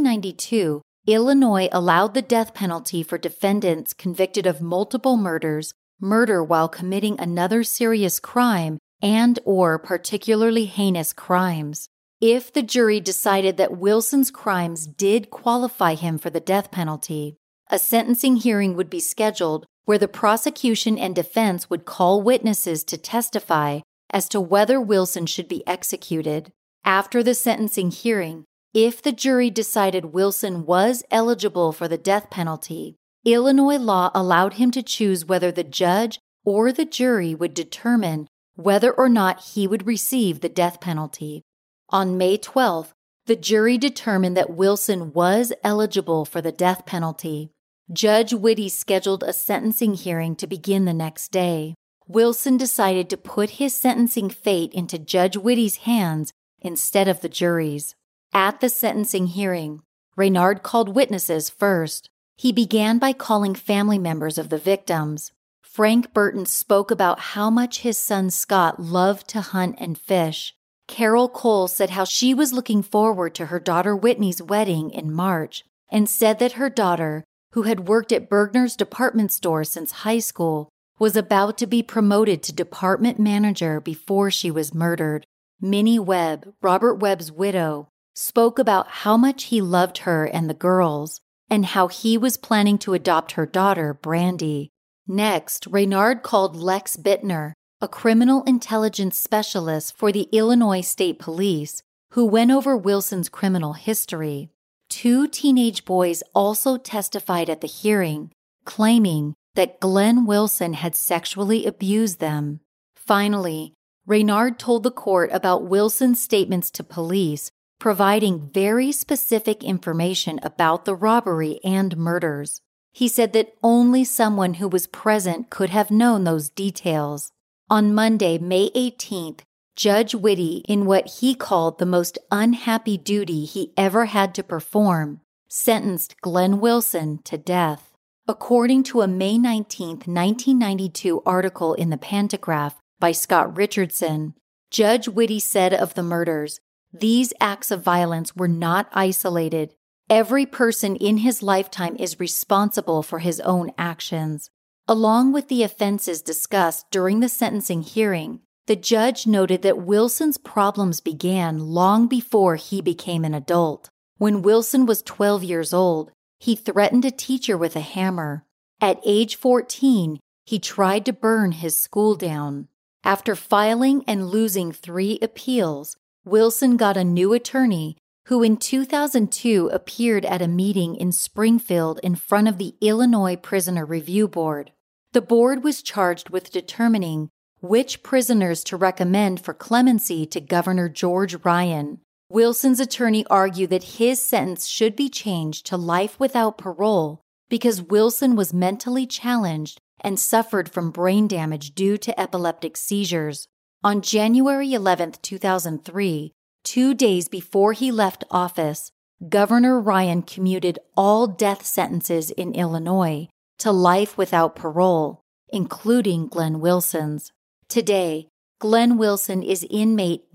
1992, Illinois allowed the death penalty for defendants convicted of multiple murders, murder while committing another serious crime, and/or particularly heinous crimes. If the jury decided that Wilson's crimes did qualify him for the death penalty, a sentencing hearing would be scheduled where the prosecution and defense would call witnesses to testify as to whether Wilson should be executed. After the sentencing hearing, if the jury decided Wilson was eligible for the death penalty, Illinois law allowed him to choose whether the judge or the jury would determine whether or not he would receive the death penalty. On May 12th, the jury determined that Wilson was eligible for the death penalty. Judge Witte scheduled a sentencing hearing to begin the next day. Wilson decided to put his sentencing fate into Judge Witte's hands instead of the jury's. At the sentencing hearing, Reynard called witnesses first. He began by calling family members of the victims. Frank Burton spoke about how much his son Scott loved to hunt and fish. Carol Cole said how she was looking forward to her daughter Whitney's wedding in March and said that her daughter, who had worked at Bergner's department store since high school, was about to be promoted to department manager before she was murdered. Minnie Webb, Robert Webb's widow, spoke about how much he loved her and the girls, and how he was planning to adopt her daughter, Brandy. Next, Reynard called Lex Bittner, a criminal intelligence specialist for the Illinois State Police, who went over Wilson's criminal history. 2 teenage boys also testified at the hearing, claiming that Glenn Wilson had sexually abused them. Finally, Reynard told the court about Wilson's statements to police, providing very specific information about the robbery and murders. He said that only someone who was present could have known those details. On Monday, May 18th, Judge Witte, in what he called the most unhappy duty he ever had to perform, sentenced Glenn Wilson to death. According to a May 19, 1992 article in the Pantograph by Scott Richardson, Judge Witte said of the murders, "These acts of violence were not isolated. Every person in his lifetime is responsible for his own actions." Along with the offenses discussed during the sentencing hearing, the judge noted that Wilson's problems began long before he became an adult. When Wilson was 12 years old, he threatened a teacher with a hammer. At age 14, he tried to burn his school down. After filing and losing 3 appeals, Wilson got a new attorney who in 2002 appeared at a meeting in Springfield in front of the Illinois Prisoner Review Board. The board was charged with determining which prisoners to recommend for clemency to Governor George Ryan. Wilson's attorney argued that his sentence should be changed to life without parole because Wilson was mentally challenged and suffered from brain damage due to epileptic seizures. On January 11, 2003, 2 days before he left office, Governor Ryan commuted all death sentences in Illinois to life without parole, including Glenn Wilson's. Today, Glenn Wilson is inmate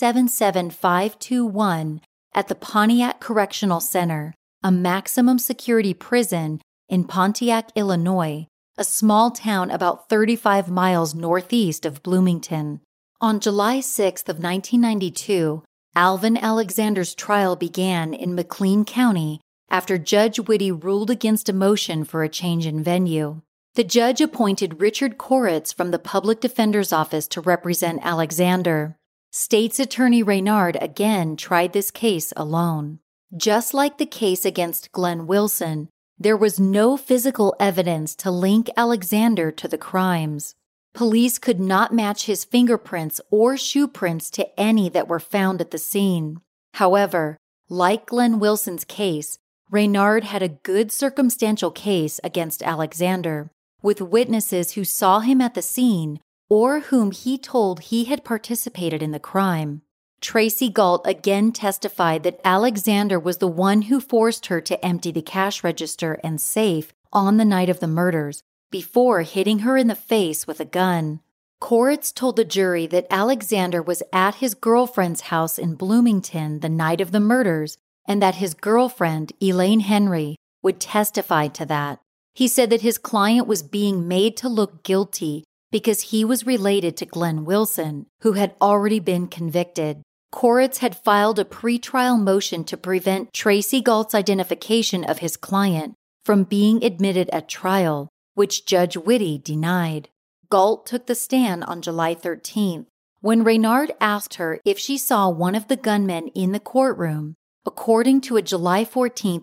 A77521 at the Pontiac Correctional Center, a maximum security prison in Pontiac, Illinois, a small town about 35 miles northeast of Bloomington. On July 6th of 1992, Alvin Alexander's trial began in McLean County after Judge Witte ruled against a motion for a change in venue. The judge appointed Richard Koritz from the Public Defender's Office to represent Alexander. State's Attorney Reynard again tried this case alone. Just like the case against Glenn Wilson, there was no physical evidence to link Alexander to the crimes. Police could not match his fingerprints or shoe prints to any that were found at the scene. However, like Glenn Wilson's case, Reynard had a good circumstantial case against Alexander, with witnesses who saw him at the scene or whom he told he had participated in the crime. Tracy Galt again testified that Alexander was the one who forced her to empty the cash register and safe on the night of the murders, before hitting her in the face with a gun. Koritz told the jury that Alexander was at his girlfriend's house in Bloomington the night of the murders and that his girlfriend, Elaine Henry, would testify to that. He said that his client was being made to look guilty because he was related to Glenn Wilson, who had already been convicted. Koritz had filed a pretrial motion to prevent Tracy Galt's identification of his client from being admitted at trial, which Judge Witte denied. Galt took the stand on July 13th. When Reynard asked her if she saw one of the gunmen in the courtroom, according to a July 14,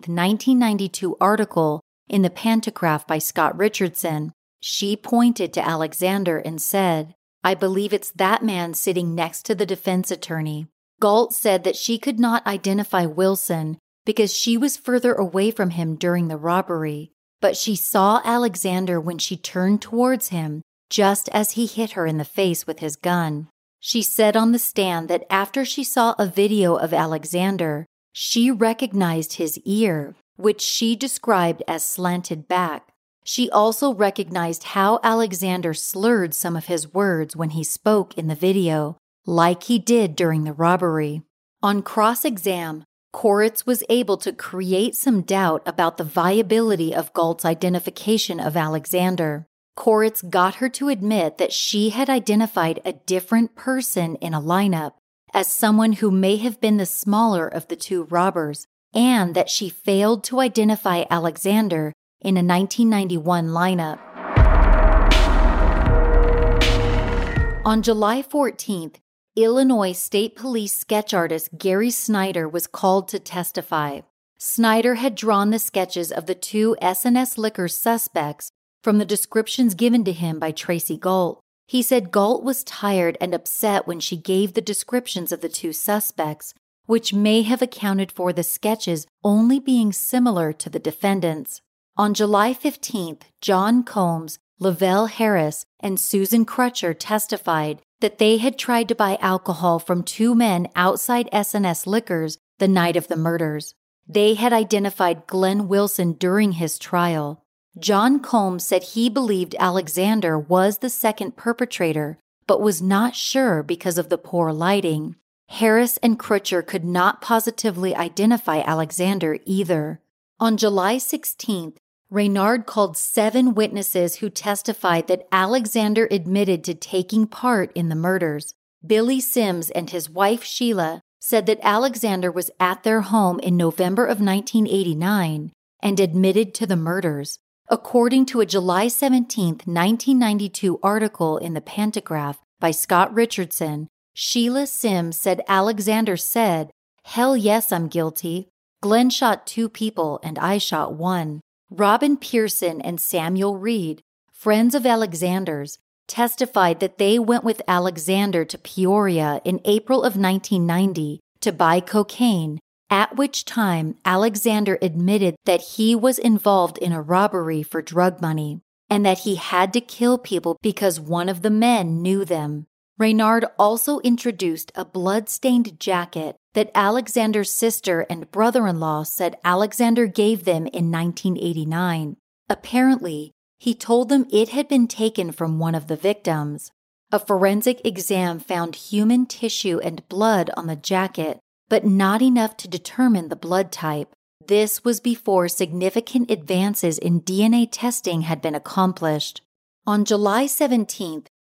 1992 article in the Pantograph by Scott Richardson, she pointed to Alexander and said, "I believe it's that man sitting next to the defense attorney." Galt said that she could not identify Wilson because she was further away from him during the robbery, but she saw Alexander when she turned towards him just as he hit her in the face with his gun. She said on the stand that after she saw a video of Alexander, she recognized his ear, which she described as slanted back. She also recognized how Alexander slurred some of his words when he spoke in the video, like he did during the robbery. On cross-exam, Koritz was able to create some doubt about the viability of Galt's identification of Alexander. Koritz got her to admit that she had identified a different person in a lineup as someone who may have been the smaller of the two robbers, and that she failed to identify Alexander in a 1991 lineup. On July 14th, Illinois State Police sketch artist Gary Snyder was called to testify. Snyder had drawn the sketches of the two S&S Liquors suspects from the descriptions given to him by Tracy Galt. He said Galt was tired and upset when she gave the descriptions of the two suspects, which may have accounted for the sketches only being similar to the defendants. On July 15th, John Combs, Lavelle Harris, and Susan Crutcher testified that they had tried to buy alcohol from two men outside S&S Liquors the night of the murders. They had identified Glenn Wilson during his trial. John Combs said he believed Alexander was the second perpetrator, but was not sure because of the poor lighting. Harris and Crutcher could not positively identify Alexander either. On July 16th, Reynard called 7 witnesses who testified that Alexander admitted to taking part in the murders. Billy Sims and his wife Sheila said that Alexander was at their home in November of 1989 and admitted to the murders. According to a July 17, 1992 article in the Pantograph by Scott Richardson, Sheila Sims said Alexander said, "Hell yes, I'm guilty. Glenn shot 2 people and I shot 1. Robin Pearson and Samuel Reed, friends of Alexander's, testified that they went with Alexander to Peoria in April of 1990 to buy cocaine, at which time Alexander admitted that he was involved in a robbery for drug money and that he had to kill people because one of the men knew them. Reynard also introduced a blood-stained jacket that Alexander's sister and brother-in-law said Alexander gave them in 1989. Apparently, he told them it had been taken from one of the victims. A forensic exam found human tissue and blood on the jacket, but not enough to determine the blood type. This was before significant advances in DNA testing had been accomplished. On July 17th,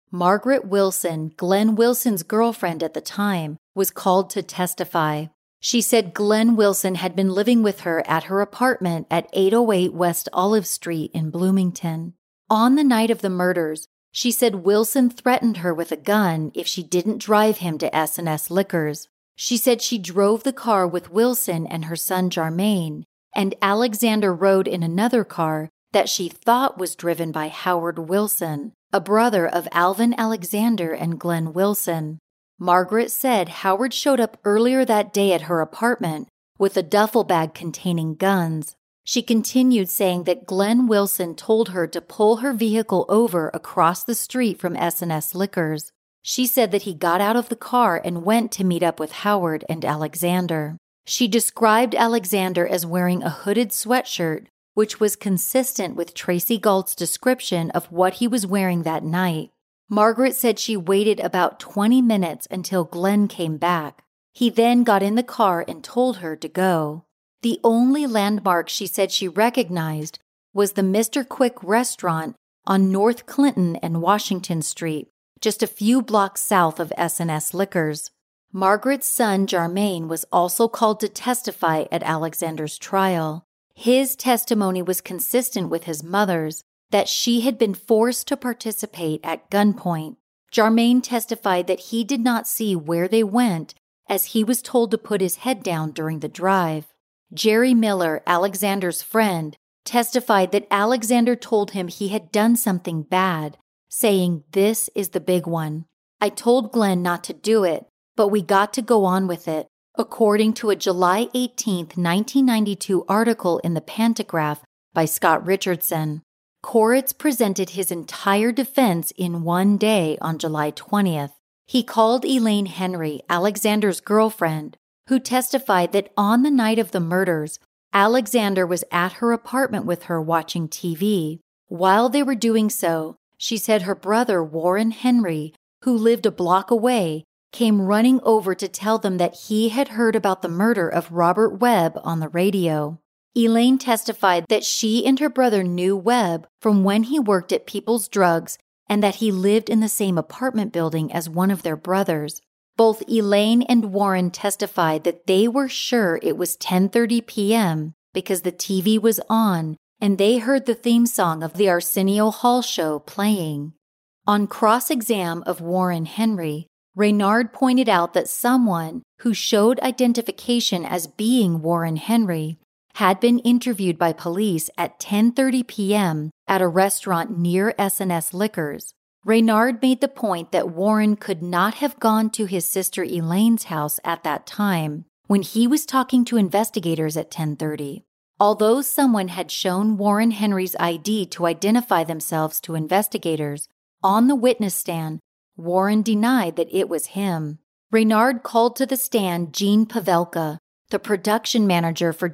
Margaret Wilson, Glenn Wilson's girlfriend at the time, was called to testify. She said Glenn Wilson had been living with her at her apartment at 808 West Olive Street in Bloomington. On the night of the murders, she said Wilson threatened her with a gun if she didn't drive him to S&S Liquors. She said she drove the car with Wilson and her son Jermaine, and Alexander rode in another car that she thought was driven by Howard Wilson, a brother of Alvin Alexander and Glenn Wilson. Margaret said Howard showed up earlier that day at her apartment with a duffel bag containing guns. She continued saying that Glenn Wilson told her to pull her vehicle over across the street from S&S Liquors. She said that he got out of the car and went to meet up with Howard and Alexander. She described Alexander as wearing a hooded sweatshirt, which was consistent with Tracy Gault's description of what he was wearing that night. Margaret said she waited about 20 minutes until Glenn came back. He then got in the car and told her to go. The only landmark she said she recognized was the Mr. Quick restaurant on North Clinton and Washington Street, just a few blocks south of S&S Liquors. Margaret's son, Jermaine, was also called to testify at Alexander's trial. His testimony was consistent with his mother's, that she had been forced to participate at gunpoint. Jermaine testified that he did not see where they went, as he was told to put his head down during the drive. Jerry Miller, Alexander's friend, testified that Alexander told him he had done something bad, saying, "This is the big one. I told Glenn not to do it, but we got to go on with it," according to a July 18, 1992 article in the Pantograph by Scott Richardson. Koritz presented his entire defense in one day on July 20th. He called Elaine Henry, Alexander's girlfriend, who testified that on the night of the murders, Alexander was at her apartment with her watching TV. While they were doing so, she said her brother Warren Henry, who lived a block away, came running over to tell them that he had heard about the murder of Robert Webb on the radio. Elaine testified that she and her brother knew Webb from when he worked at People's Drugs and that he lived in the same apartment building as one of their brothers. Both Elaine and Warren testified that they were sure it was 10:30 p.m. because the TV was on and they heard the theme song of the Arsenio Hall show playing. On cross-exam of Warren Henry, Reynard pointed out that someone who showed identification as being Warren Henry had been interviewed by police at 10:30 p.m. at a restaurant near S&S Liquors. Reynard made the point that Warren could not have gone to his sister Elaine's house at that time when he was talking to investigators at 10:30. Although someone had shown Warren Henry's ID to identify themselves to investigators, on the witness stand, Warren denied that it was him. Reynard called to the stand Gene Pavelka, the production manager for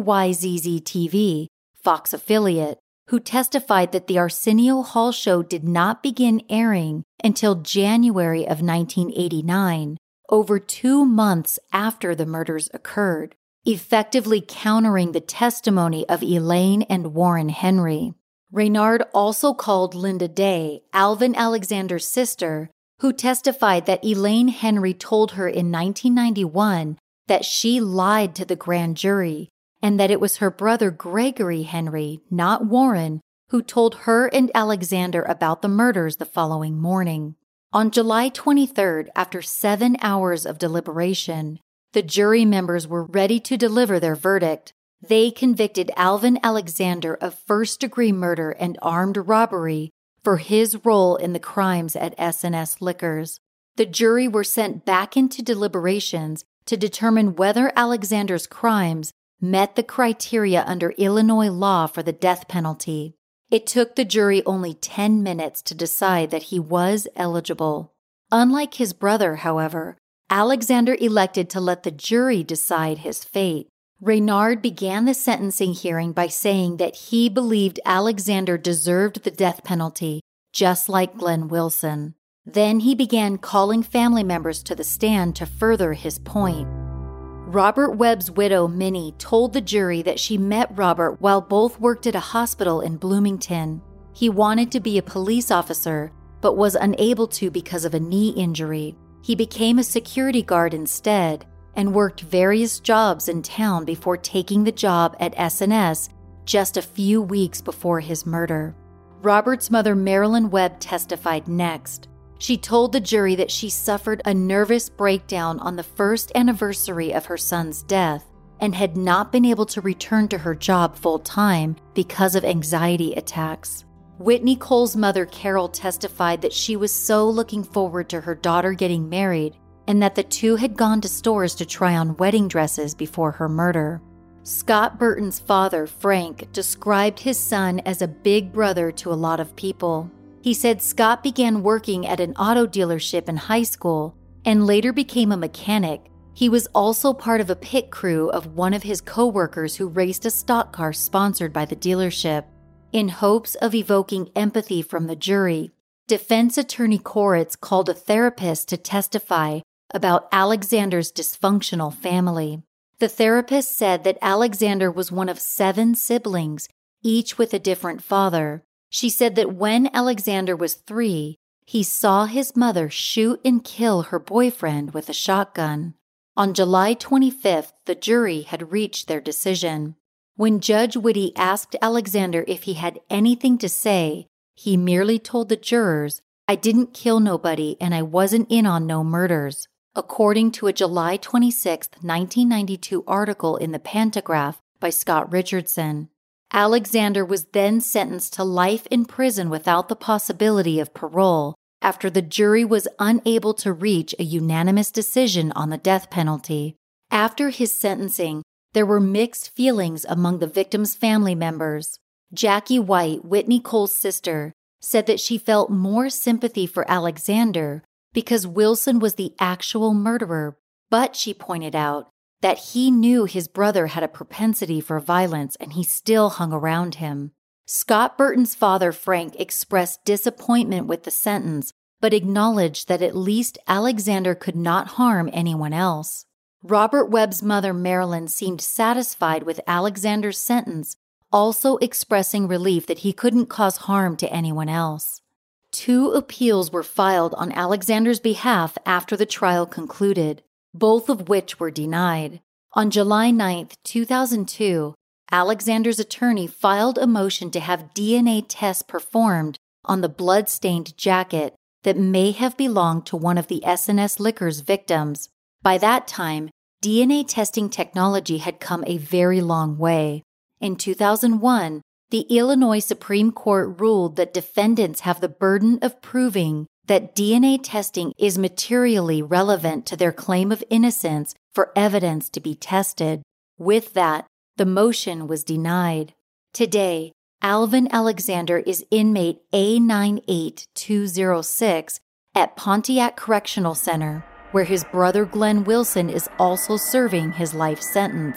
WYZZ-TV, Fox affiliate, who testified that the Arsenio Hall show did not begin airing until January of 1989, over 2 months after the murders occurred, effectively countering the testimony of Elaine and Warren Henry. Reynard also called Linda Day, Alvin Alexander's sister, who testified that Elaine Henry told her in 1991 that she lied to the grand jury and that it was her brother Gregory Henry, not Warren, who told her and Alexander about the murders the following morning. On July 23rd, after 7 hours of deliberation, the jury members were ready to deliver their verdict. They convicted Alvin Alexander of first-degree murder and armed robbery for his role in the crimes at S&S Liquors. The jury were sent back into deliberations to determine whether Alexander's crimes met the criteria under Illinois law for the death penalty. It took the jury only 10 minutes to decide that he was eligible. Unlike his brother, however, Alexander elected to let the jury decide his fate. Reynard began the sentencing hearing by saying that he believed Alexander deserved the death penalty, just like Glenn Wilson. Then he began calling family members to the stand to further his point. Robert Webb's widow, Minnie, told the jury that she met Robert while both worked at a hospital in Bloomington. He wanted to be a police officer, but was unable to because of a knee injury. He became a security guard instead and worked various jobs in town before taking the job at S&S just a few weeks before his murder. Robert's mother, Marilyn Webb, testified next. She told the jury that she suffered a nervous breakdown on the first anniversary of her son's death and had not been able to return to her job full-time because of anxiety attacks. Whitney Cole's mother, Carol, testified that she was so looking forward to her daughter getting married and that the two had gone to stores to try on wedding dresses before her murder. Scott Burton's father, Frank, described his son as a big brother to a lot of people. He said Scott began working at an auto dealership in high school and later became a mechanic. He was also part of a pit crew of one of his co-workers who raced a stock car sponsored by the dealership. In hopes of evoking empathy from the jury, defense attorney Koritz called a therapist to testify about Alexander's dysfunctional family. The therapist said that Alexander was one of 7 siblings, each with a different father. She said that when Alexander was 3, he saw his mother shoot and kill her boyfriend with a shotgun. On July 25th, the jury had reached their decision. When Judge Whitty asked Alexander if he had anything to say, he merely told the jurors, "I didn't kill nobody and I wasn't in on no murders," according to a July 26, 1992 article in the Pantagraph by Scott Richardson. Alexander was then sentenced to life in prison without the possibility of parole after the jury was unable to reach a unanimous decision on the death penalty. After his sentencing, there were mixed feelings among the victim's family members. Jackie White, Whitney Cole's sister, said that she felt more sympathy for Alexander because Wilson was the actual murderer, but she pointed out that he knew his brother had a propensity for violence and he still hung around him. Scott Burton's father, Frank, expressed disappointment with the sentence, but acknowledged that at least Alexander could not harm anyone else. Robert Webb's mother, Marilyn, seemed satisfied with Alexander's sentence, also expressing relief that he couldn't cause harm to anyone else. 2 appeals were filed on Alexander's behalf after the trial concluded, both of which were denied. On July 9, 2002, Alexander's attorney filed a motion to have DNA tests performed on the blood-stained jacket that may have belonged to one of the S&S Liquors victims. By that time, DNA testing technology had come a very long way. In 2001, the Illinois Supreme Court ruled that defendants have the burden of proving that DNA testing is materially relevant to their claim of innocence for evidence to be tested. With that, the motion was denied. Today, Alvin Alexander is inmate A98206 at Pontiac Correctional Center, where his brother Glenn Wilson is also serving his life sentence.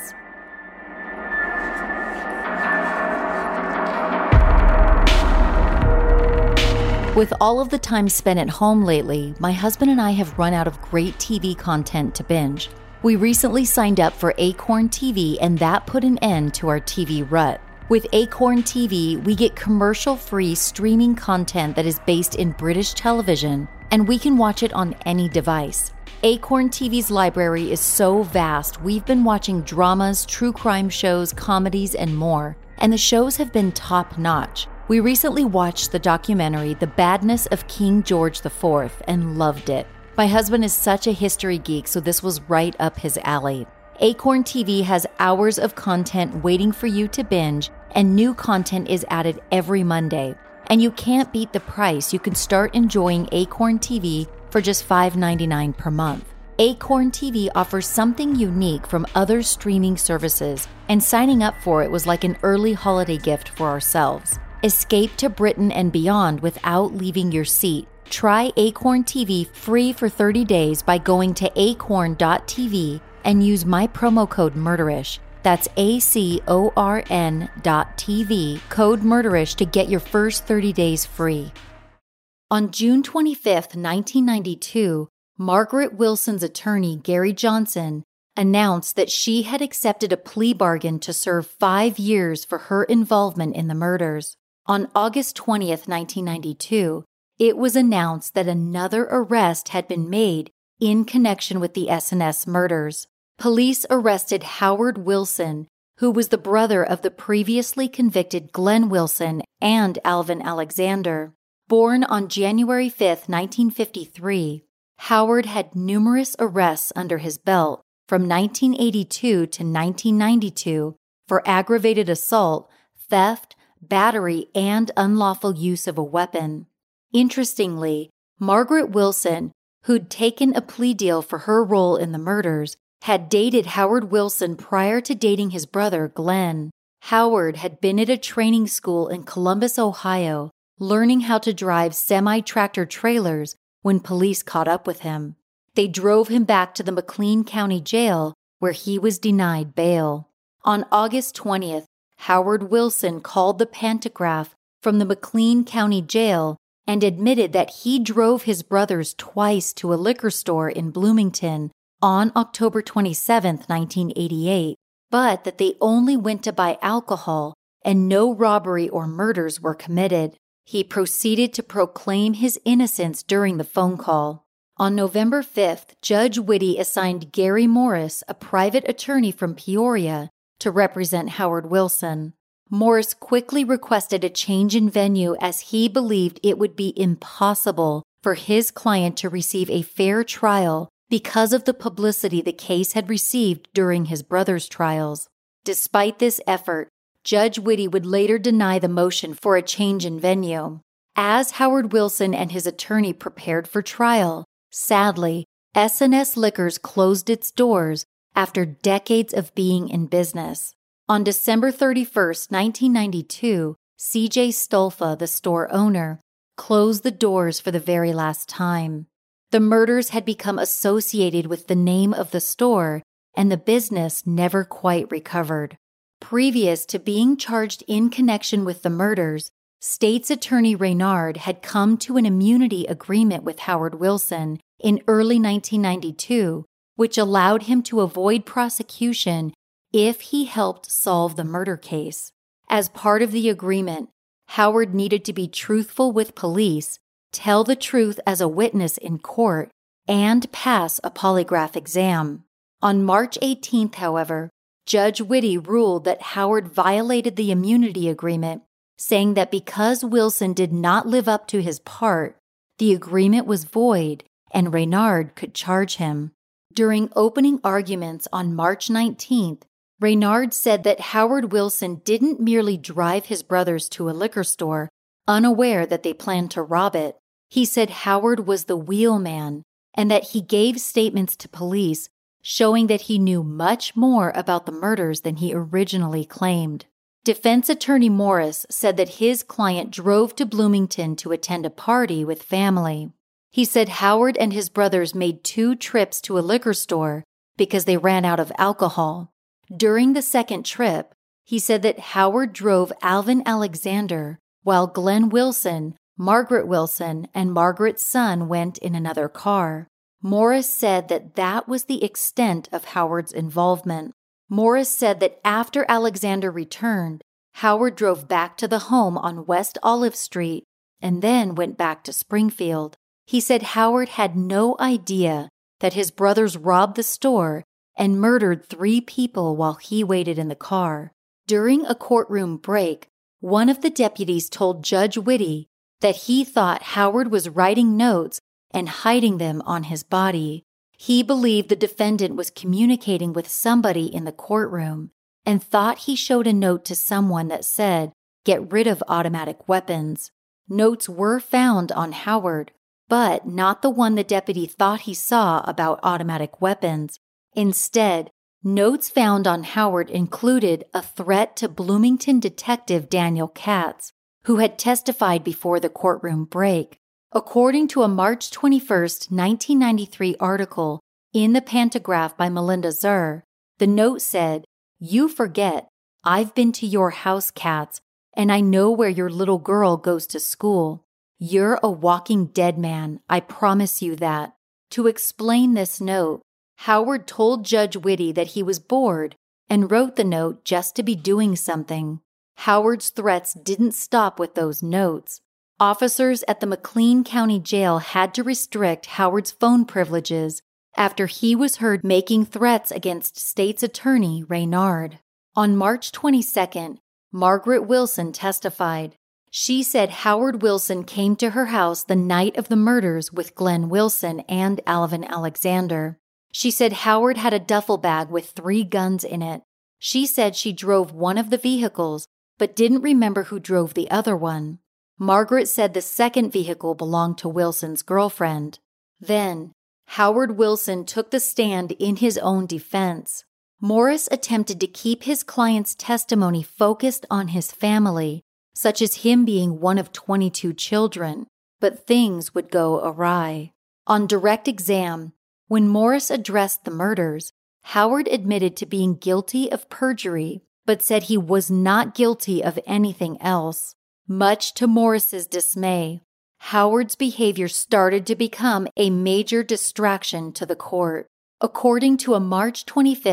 With all of the time spent at home lately, my husband and I have run out of great TV content to binge. We recently signed up for Acorn TV, and that put an end to our TV rut. With Acorn TV, we get commercial-free streaming content that is based in British television, and we can watch it on any device. Acorn TV's library is so vast, we've been watching dramas, true crime shows, comedies, and more, and the shows have been top-notch. We recently watched the documentary The Badness of King George IV and loved it. My husband is such a history geek, so this was right up his alley. Acorn TV has hours of content waiting for you to binge, and new content is added every Monday. And you can't beat the price. You can start enjoying Acorn TV for just $5.99 per month. Acorn TV offers something unique from other streaming services, and signing up for it was like an early holiday gift for ourselves. Escape to Britain and beyond without leaving your seat. Try Acorn TV free for 30 days by going to acorn.tv and use my promo code MURDERISH. That's ACORN.TV, code MURDERISH to get your first 30 days free. On June 25, 1992, Margaret Wilson's attorney, Gary Johnson, announced that she had accepted a plea bargain to serve 5 years for her involvement in the murders. On August 20, 1992, it was announced that another arrest had been made in connection with the S&S murders. Police arrested Howard Wilson, who was the brother of the previously convicted Glenn Wilson and Alvin Alexander. Born on January 5, 1953, Howard had numerous arrests under his belt from 1982 to 1992 for aggravated assault, theft, battery, and unlawful use of a weapon. Interestingly, Margaret Wilson, who'd taken a plea deal for her role in the murders, had dated Howard Wilson prior to dating his brother, Glenn. Howard had been at a training school in Columbus, Ohio, learning how to drive semi-tractor trailers when police caught up with him. They drove him back to the McLean County Jail, where he was denied bail. On August 20th, Howard Wilson called the Pantograph from the McLean County Jail and admitted that he drove his brothers twice to a liquor store in Bloomington on October 27, 1988, but that they only went to buy alcohol and no robbery or murders were committed. He proceeded to proclaim his innocence during the phone call. On November 5th, Judge Witte assigned Gary Morris, a private attorney from Peoria, to represent Howard Wilson. Morris quickly requested a change in venue as he believed it would be impossible for his client to receive a fair trial because of the publicity the case had received during his brother's trials. Despite this effort, Judge Witte would later deny the motion for a change in venue. As Howard Wilson and his attorney prepared for trial, sadly, S&S Liquors closed its doors after decades of being in business. On December 31, 1992, C.J. Stolfa, the store owner, closed the doors for the very last time. The murders had become associated with the name of the store, and the business never quite recovered. Previous to being charged in connection with the murders, State's Attorney Reynard had come to an immunity agreement with Howard Wilson in early 1992, which allowed him to avoid prosecution if he helped solve the murder case. As part of the agreement, Howard needed to be truthful with police, tell the truth as a witness in court, and pass a polygraph exam. On March 18th, however, Judge Witte ruled that Howard violated the immunity agreement, saying that because Wilson did not live up to his part, the agreement was void and Reynard could charge him. During opening arguments on March 19th, Reynard said that Howard Wilson didn't merely drive his brothers to a liquor store, unaware that they planned to rob it. He said Howard was the wheelman and that he gave statements to police showing that he knew much more about the murders than he originally claimed. Defense attorney Morris said that his client drove to Bloomington to attend a party with family. He said Howard and his brothers made 2 trips to a liquor store because they ran out of alcohol. During the second trip, he said that Howard drove Alvin Alexander while Glenn Wilson, Margaret Wilson, and Margaret's son went in another car. Morris said that that was the extent of Howard's involvement. Morris said that after Alexander returned, Howard drove back to the home on West Olive Street and then went back to Springfield. He said Howard had no idea that his brothers robbed the store and murdered 3 people while he waited in the car. During a courtroom break, one of the deputies told Judge Witte that he thought Howard was writing notes and hiding them on his body. He believed the defendant was communicating with somebody in the courtroom and thought he showed a note to someone that said, "Get rid of automatic weapons." Notes were found on Howard, but not the one the deputy thought he saw about automatic weapons. Instead, notes found on Howard included a threat to Bloomington detective Daniel Katz, who had testified before the courtroom break. According to a March 21, 1993 article in the Pantograph by Melinda Zur, the note said, "You forget, I've been to your house, Katz, and I know where your little girl goes to school. You're a walking dead man, I promise you that." To explain this note, Howard told Judge Witte that he was bored and wrote the note just to be doing something. Howard's threats didn't stop with those notes. Officers at the McLean County Jail had to restrict Howard's phone privileges after he was heard making threats against state's attorney Raynard. On March 22nd, Margaret Wilson testified. She said Howard Wilson came to her house the night of the murders with Glenn Wilson and Alvin Alexander. She said Howard had a duffel bag with 3 guns in it. She said she drove one of the vehicles, but didn't remember who drove the other one. Margaret said the second vehicle belonged to Wilson's girlfriend. Then, Howard Wilson took the stand in his own defense. Morris attempted to keep his client's testimony focused on his family, such as him being one of 22 children, but things would go awry. On direct exam, when Morris addressed the murders, Howard admitted to being guilty of perjury, but said he was not guilty of anything else. Much to Morris's dismay, Howard's behavior started to become a major distraction to the court. According to a March 25,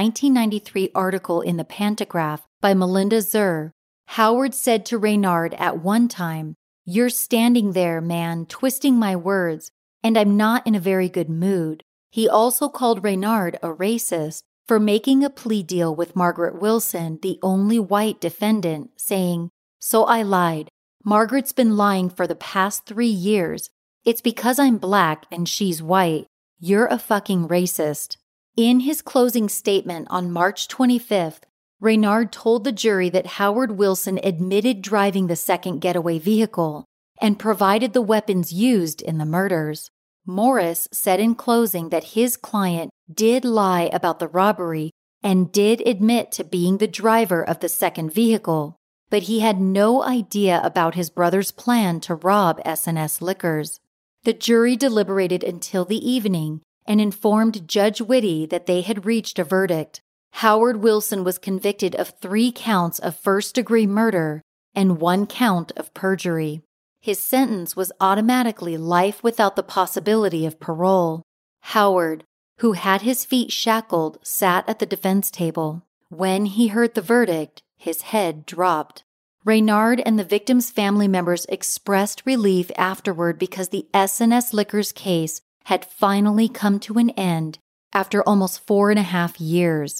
1993 article in the Pantagraph by Melinda Zur, Howard said to Raynard at one time, "You're standing there, man, twisting my words, and I'm not in a very good mood." He also called Raynard a racist for making a plea deal with Margaret Wilson, the only white defendant, saying, "So I lied. Margaret's been lying for the past 3 years. It's because I'm black and she's white. You're a fucking racist." In his closing statement on March 25th, Raynard told the jury that Howard Wilson admitted driving the second getaway vehicle and provided the weapons used in the murders. Morris said in closing that his client did lie about the robbery and did admit to being the driver of the second vehicle, but he had no idea about his brother's plan to rob S&S Liquors. The jury deliberated until the evening and informed Judge Whitty that they had reached a verdict. Howard Wilson was convicted of 3 counts of first-degree murder and 1 count of perjury. His sentence was automatically life without the possibility of parole. Howard, who had his feet shackled, sat at the defense table. When he heard the verdict, his head dropped. Raynard and the victims' family members expressed relief afterward because the S&S Liquors case had finally come to an end after almost 4.5 years.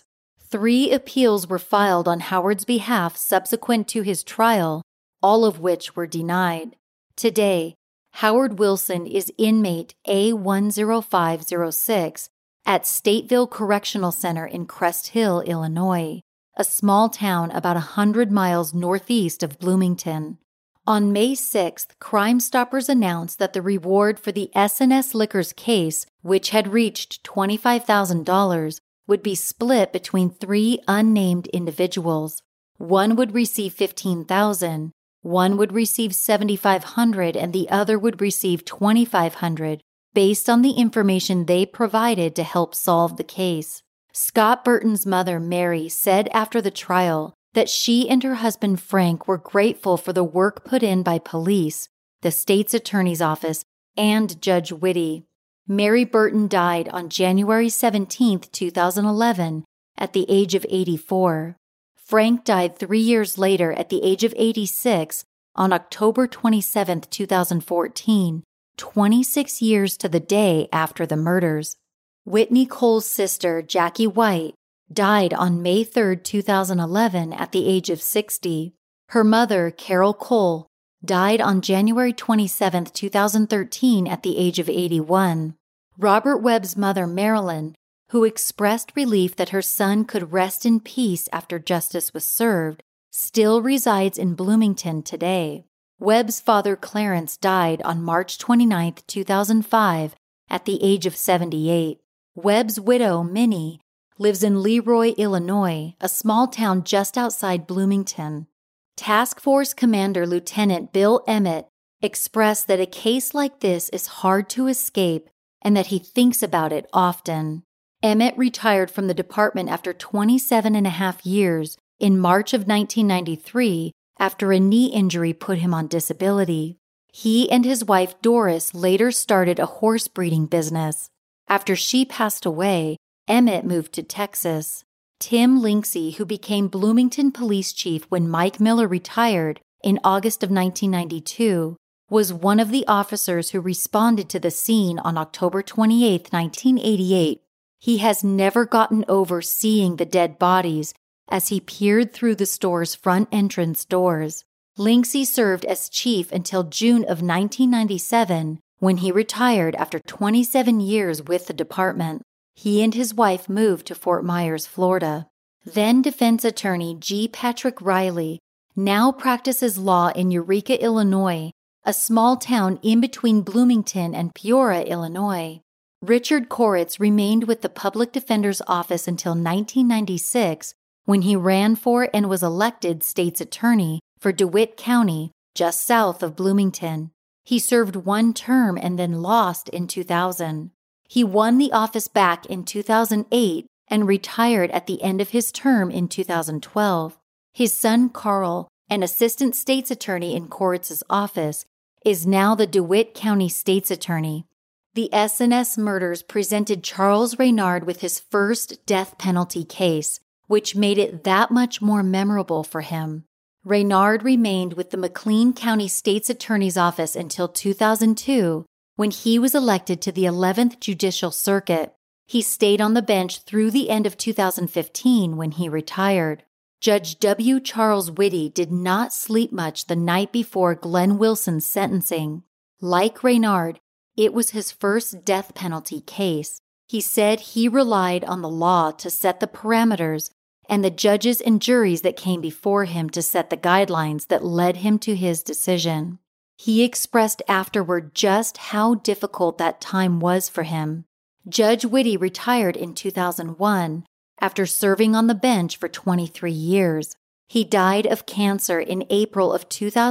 3 appeals were filed on Howard's behalf subsequent to his trial, all of which were denied. Today, Howard Wilson is inmate A10506 at Stateville Correctional Center in Crest Hill, Illinois, a small town about 100 miles northeast of Bloomington. On May 6th, Crime Stoppers announced that the reward for the S&S Liquors case, which had reached $25,000, would be split between 3 unnamed individuals. One would receive $15,000, one would receive $7,500, and the other would receive $2,500, based on the information they provided to help solve the case. Scott Burton's mother, Mary, said after the trial that she and her husband Frank were grateful for the work put in by police, the state's attorney's office, and Judge Whitty. Mary Burton died on January 17, 2011, at the age of 84. Frank died 3 years later at the age of 86 on October 27, 2014, 26 years to the day after the murders. Whitney Cole's sister, Jackie White, died on May 3, 2011 at the age of 60. Her mother, Carol Cole, died on January 27, 2013 at the age of 81. Robert Webb's mother, Marilyn, who expressed relief that her son could rest in peace after justice was served, still resides in Bloomington today. Webb's father, Clarence, died on March 29, 2005 at the age of 78. Webb's widow, Minnie, lives in Leroy, Illinois, a small town just outside Bloomington. Task Force Commander Lieutenant Bill Emmett expressed that a case like this is hard to escape and that he thinks about it often. Emmett retired from the department after 27.5 years in March of 1993 after a knee injury put him on disability. He and his wife Doris later started a horse breeding business. After she passed away, Emmett moved to Texas. Tim Linksey, who became Bloomington police chief when Mike Miller retired in August of 1992, was one of the officers who responded to the scene on October 28, 1988. He has never gotten over seeing the dead bodies as he peered through the store's front entrance doors. Linksey served as chief until June of 1997, when he retired after 27 years with the department. He and his wife moved to Fort Myers, Florida. Then defense attorney G. Patrick Riley now practices law in Eureka, Illinois, a small town in between Bloomington and Peoria, Illinois. Richard Koritz remained with the Public Defender's Office until 1996, when he ran for and was elected state's attorney for DeWitt County, just south of Bloomington. He served one term and then lost in 2000. He won the office back in 2008 and retired at the end of his term in 2012. His son Carl, an assistant state's attorney in Koritz's office, is now the DeWitt County state's attorney. The S&S murders presented Charles Reynard with his first death penalty case, which made it that much more memorable for him. Reynard remained with the McLean County State's Attorney's Office until 2002, when he was elected to the 11th Judicial Circuit. He stayed on the bench through the end of 2015 when he retired. Judge W. Charles Whitty did not sleep much the night before Glenn Wilson's sentencing. Like Reynard, it was his first death penalty case. He said he relied on the law to set the parameters and the judges and juries that came before him to set the guidelines that led him to his decision. He expressed afterward just how difficult that time was for him. Judge Whitty retired in 2001 after serving on the bench for 23 years. He died of cancer in April of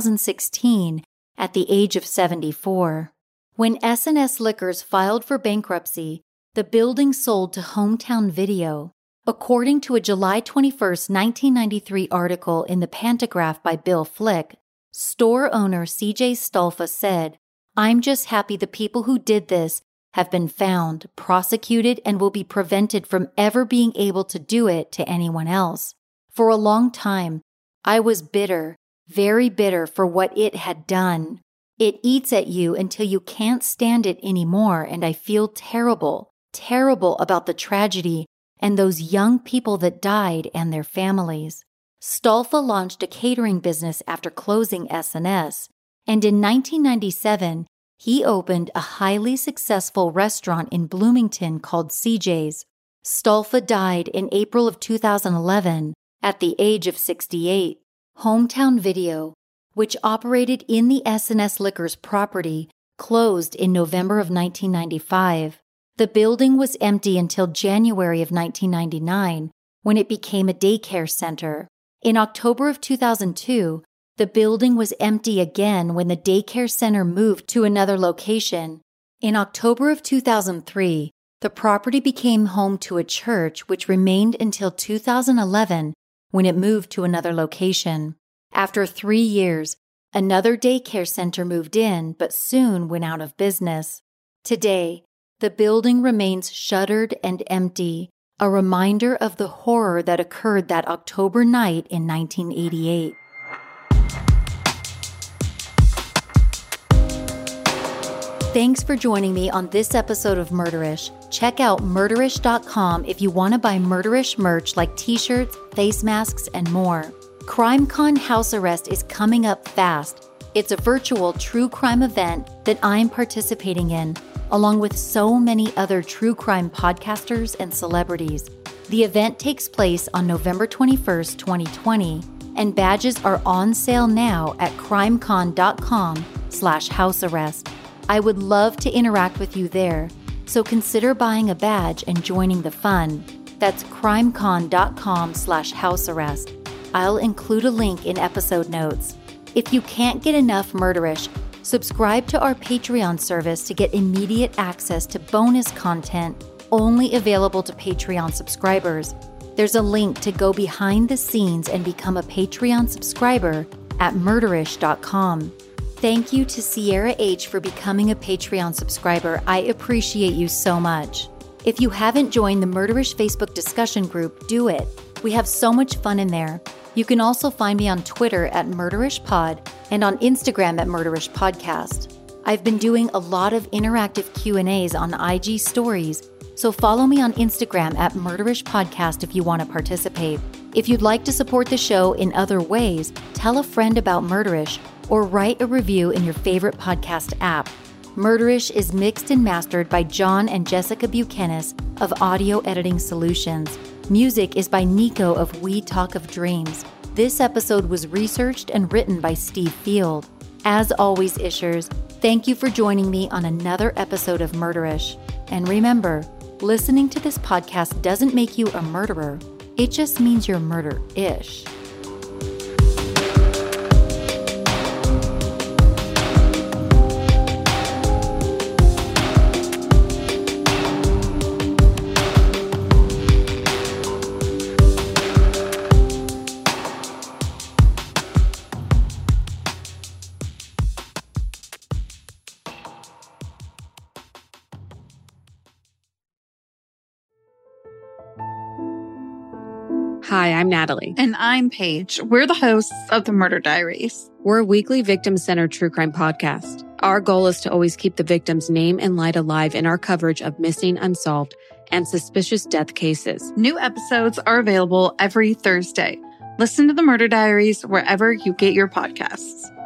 2016 at the age of 74. When S&S Liquors filed for bankruptcy, the building sold to Hometown Video. According to a July 21, 1993 article in the Pantagraph by Bill Flick, store owner C.J. Stolfa said, "I'm just happy the people who did this have been found, prosecuted, and will be prevented from ever being able to do it to anyone else. For a long time, I was bitter, very bitter for what it had done. It eats at you until you can't stand it anymore, and I feel terrible, terrible about the tragedy and those young people that died and their families." Stolfa launched a catering business after closing S&S, and in 1997, he opened a highly successful restaurant in Bloomington called CJ's. Stolfa died in April of 2011 at the age of 68. Hometown Video, which operated in the S&S Liquors property, closed in November of 1995. The building was empty until January of 1999, when it became a daycare center. In October of 2002, the building was empty again when the daycare center moved to another location. In October of 2003, the property became home to a church which remained until 2011 when it moved to another location. After 3 years, another daycare center moved in but soon went out of business. Today, the building remains shuttered and empty, a reminder of the horror that occurred that October night in 1988. Thanks for joining me on this episode of Murderish. Check out murderish.com if you want to buy Murderish merch like t-shirts, face masks, and more. CrimeCon House Arrest is coming up fast. It's a virtual true crime event that I'm participating in, along with so many other true crime podcasters and celebrities. The event takes place on November 21st, 2020, and badges are on sale now at crimecon.com/housearrest. I would love to interact with you there, so consider buying a badge and joining the fun. That's crimecon.com/housearrest. I'll include a link in episode notes. If you can't get enough Murderish, subscribe to our Patreon service to get immediate access to bonus content only available to Patreon subscribers. There's a link to go behind the scenes and become a Patreon subscriber at murderish.com. Thank you to Sierra H for becoming a Patreon subscriber. I appreciate you so much. If you haven't joined the Murderish Facebook discussion group, do it. We have so much fun in there. You can also find me on Twitter at MurderishPod and on Instagram at MurderishPodcast. I've been doing a lot of interactive Q&As on IG stories, so follow me on Instagram at MurderishPodcast if you want to participate. If you'd like to support the show in other ways, tell a friend about Murderish or write a review in your favorite podcast app. Murderish is mixed and mastered by John and Jessica Buchanan of Audio Editing Solutions. Music is by Nico of We Talk of Dreams. This episode was researched and written by Steve Field. As always, Ishers, thank you for joining me on another episode of Murderish. And remember, listening to this podcast doesn't make you a murderer. It just means you're murder-ish. Hi, I'm Natalie. And I'm Paige. We're the hosts of The Murder Diaries. We're a weekly victim-centered true crime podcast. Our goal is to always keep the victim's name and light alive in our coverage of missing, unsolved, and suspicious death cases. New episodes are available every Thursday. Listen to The Murder Diaries wherever you get your podcasts.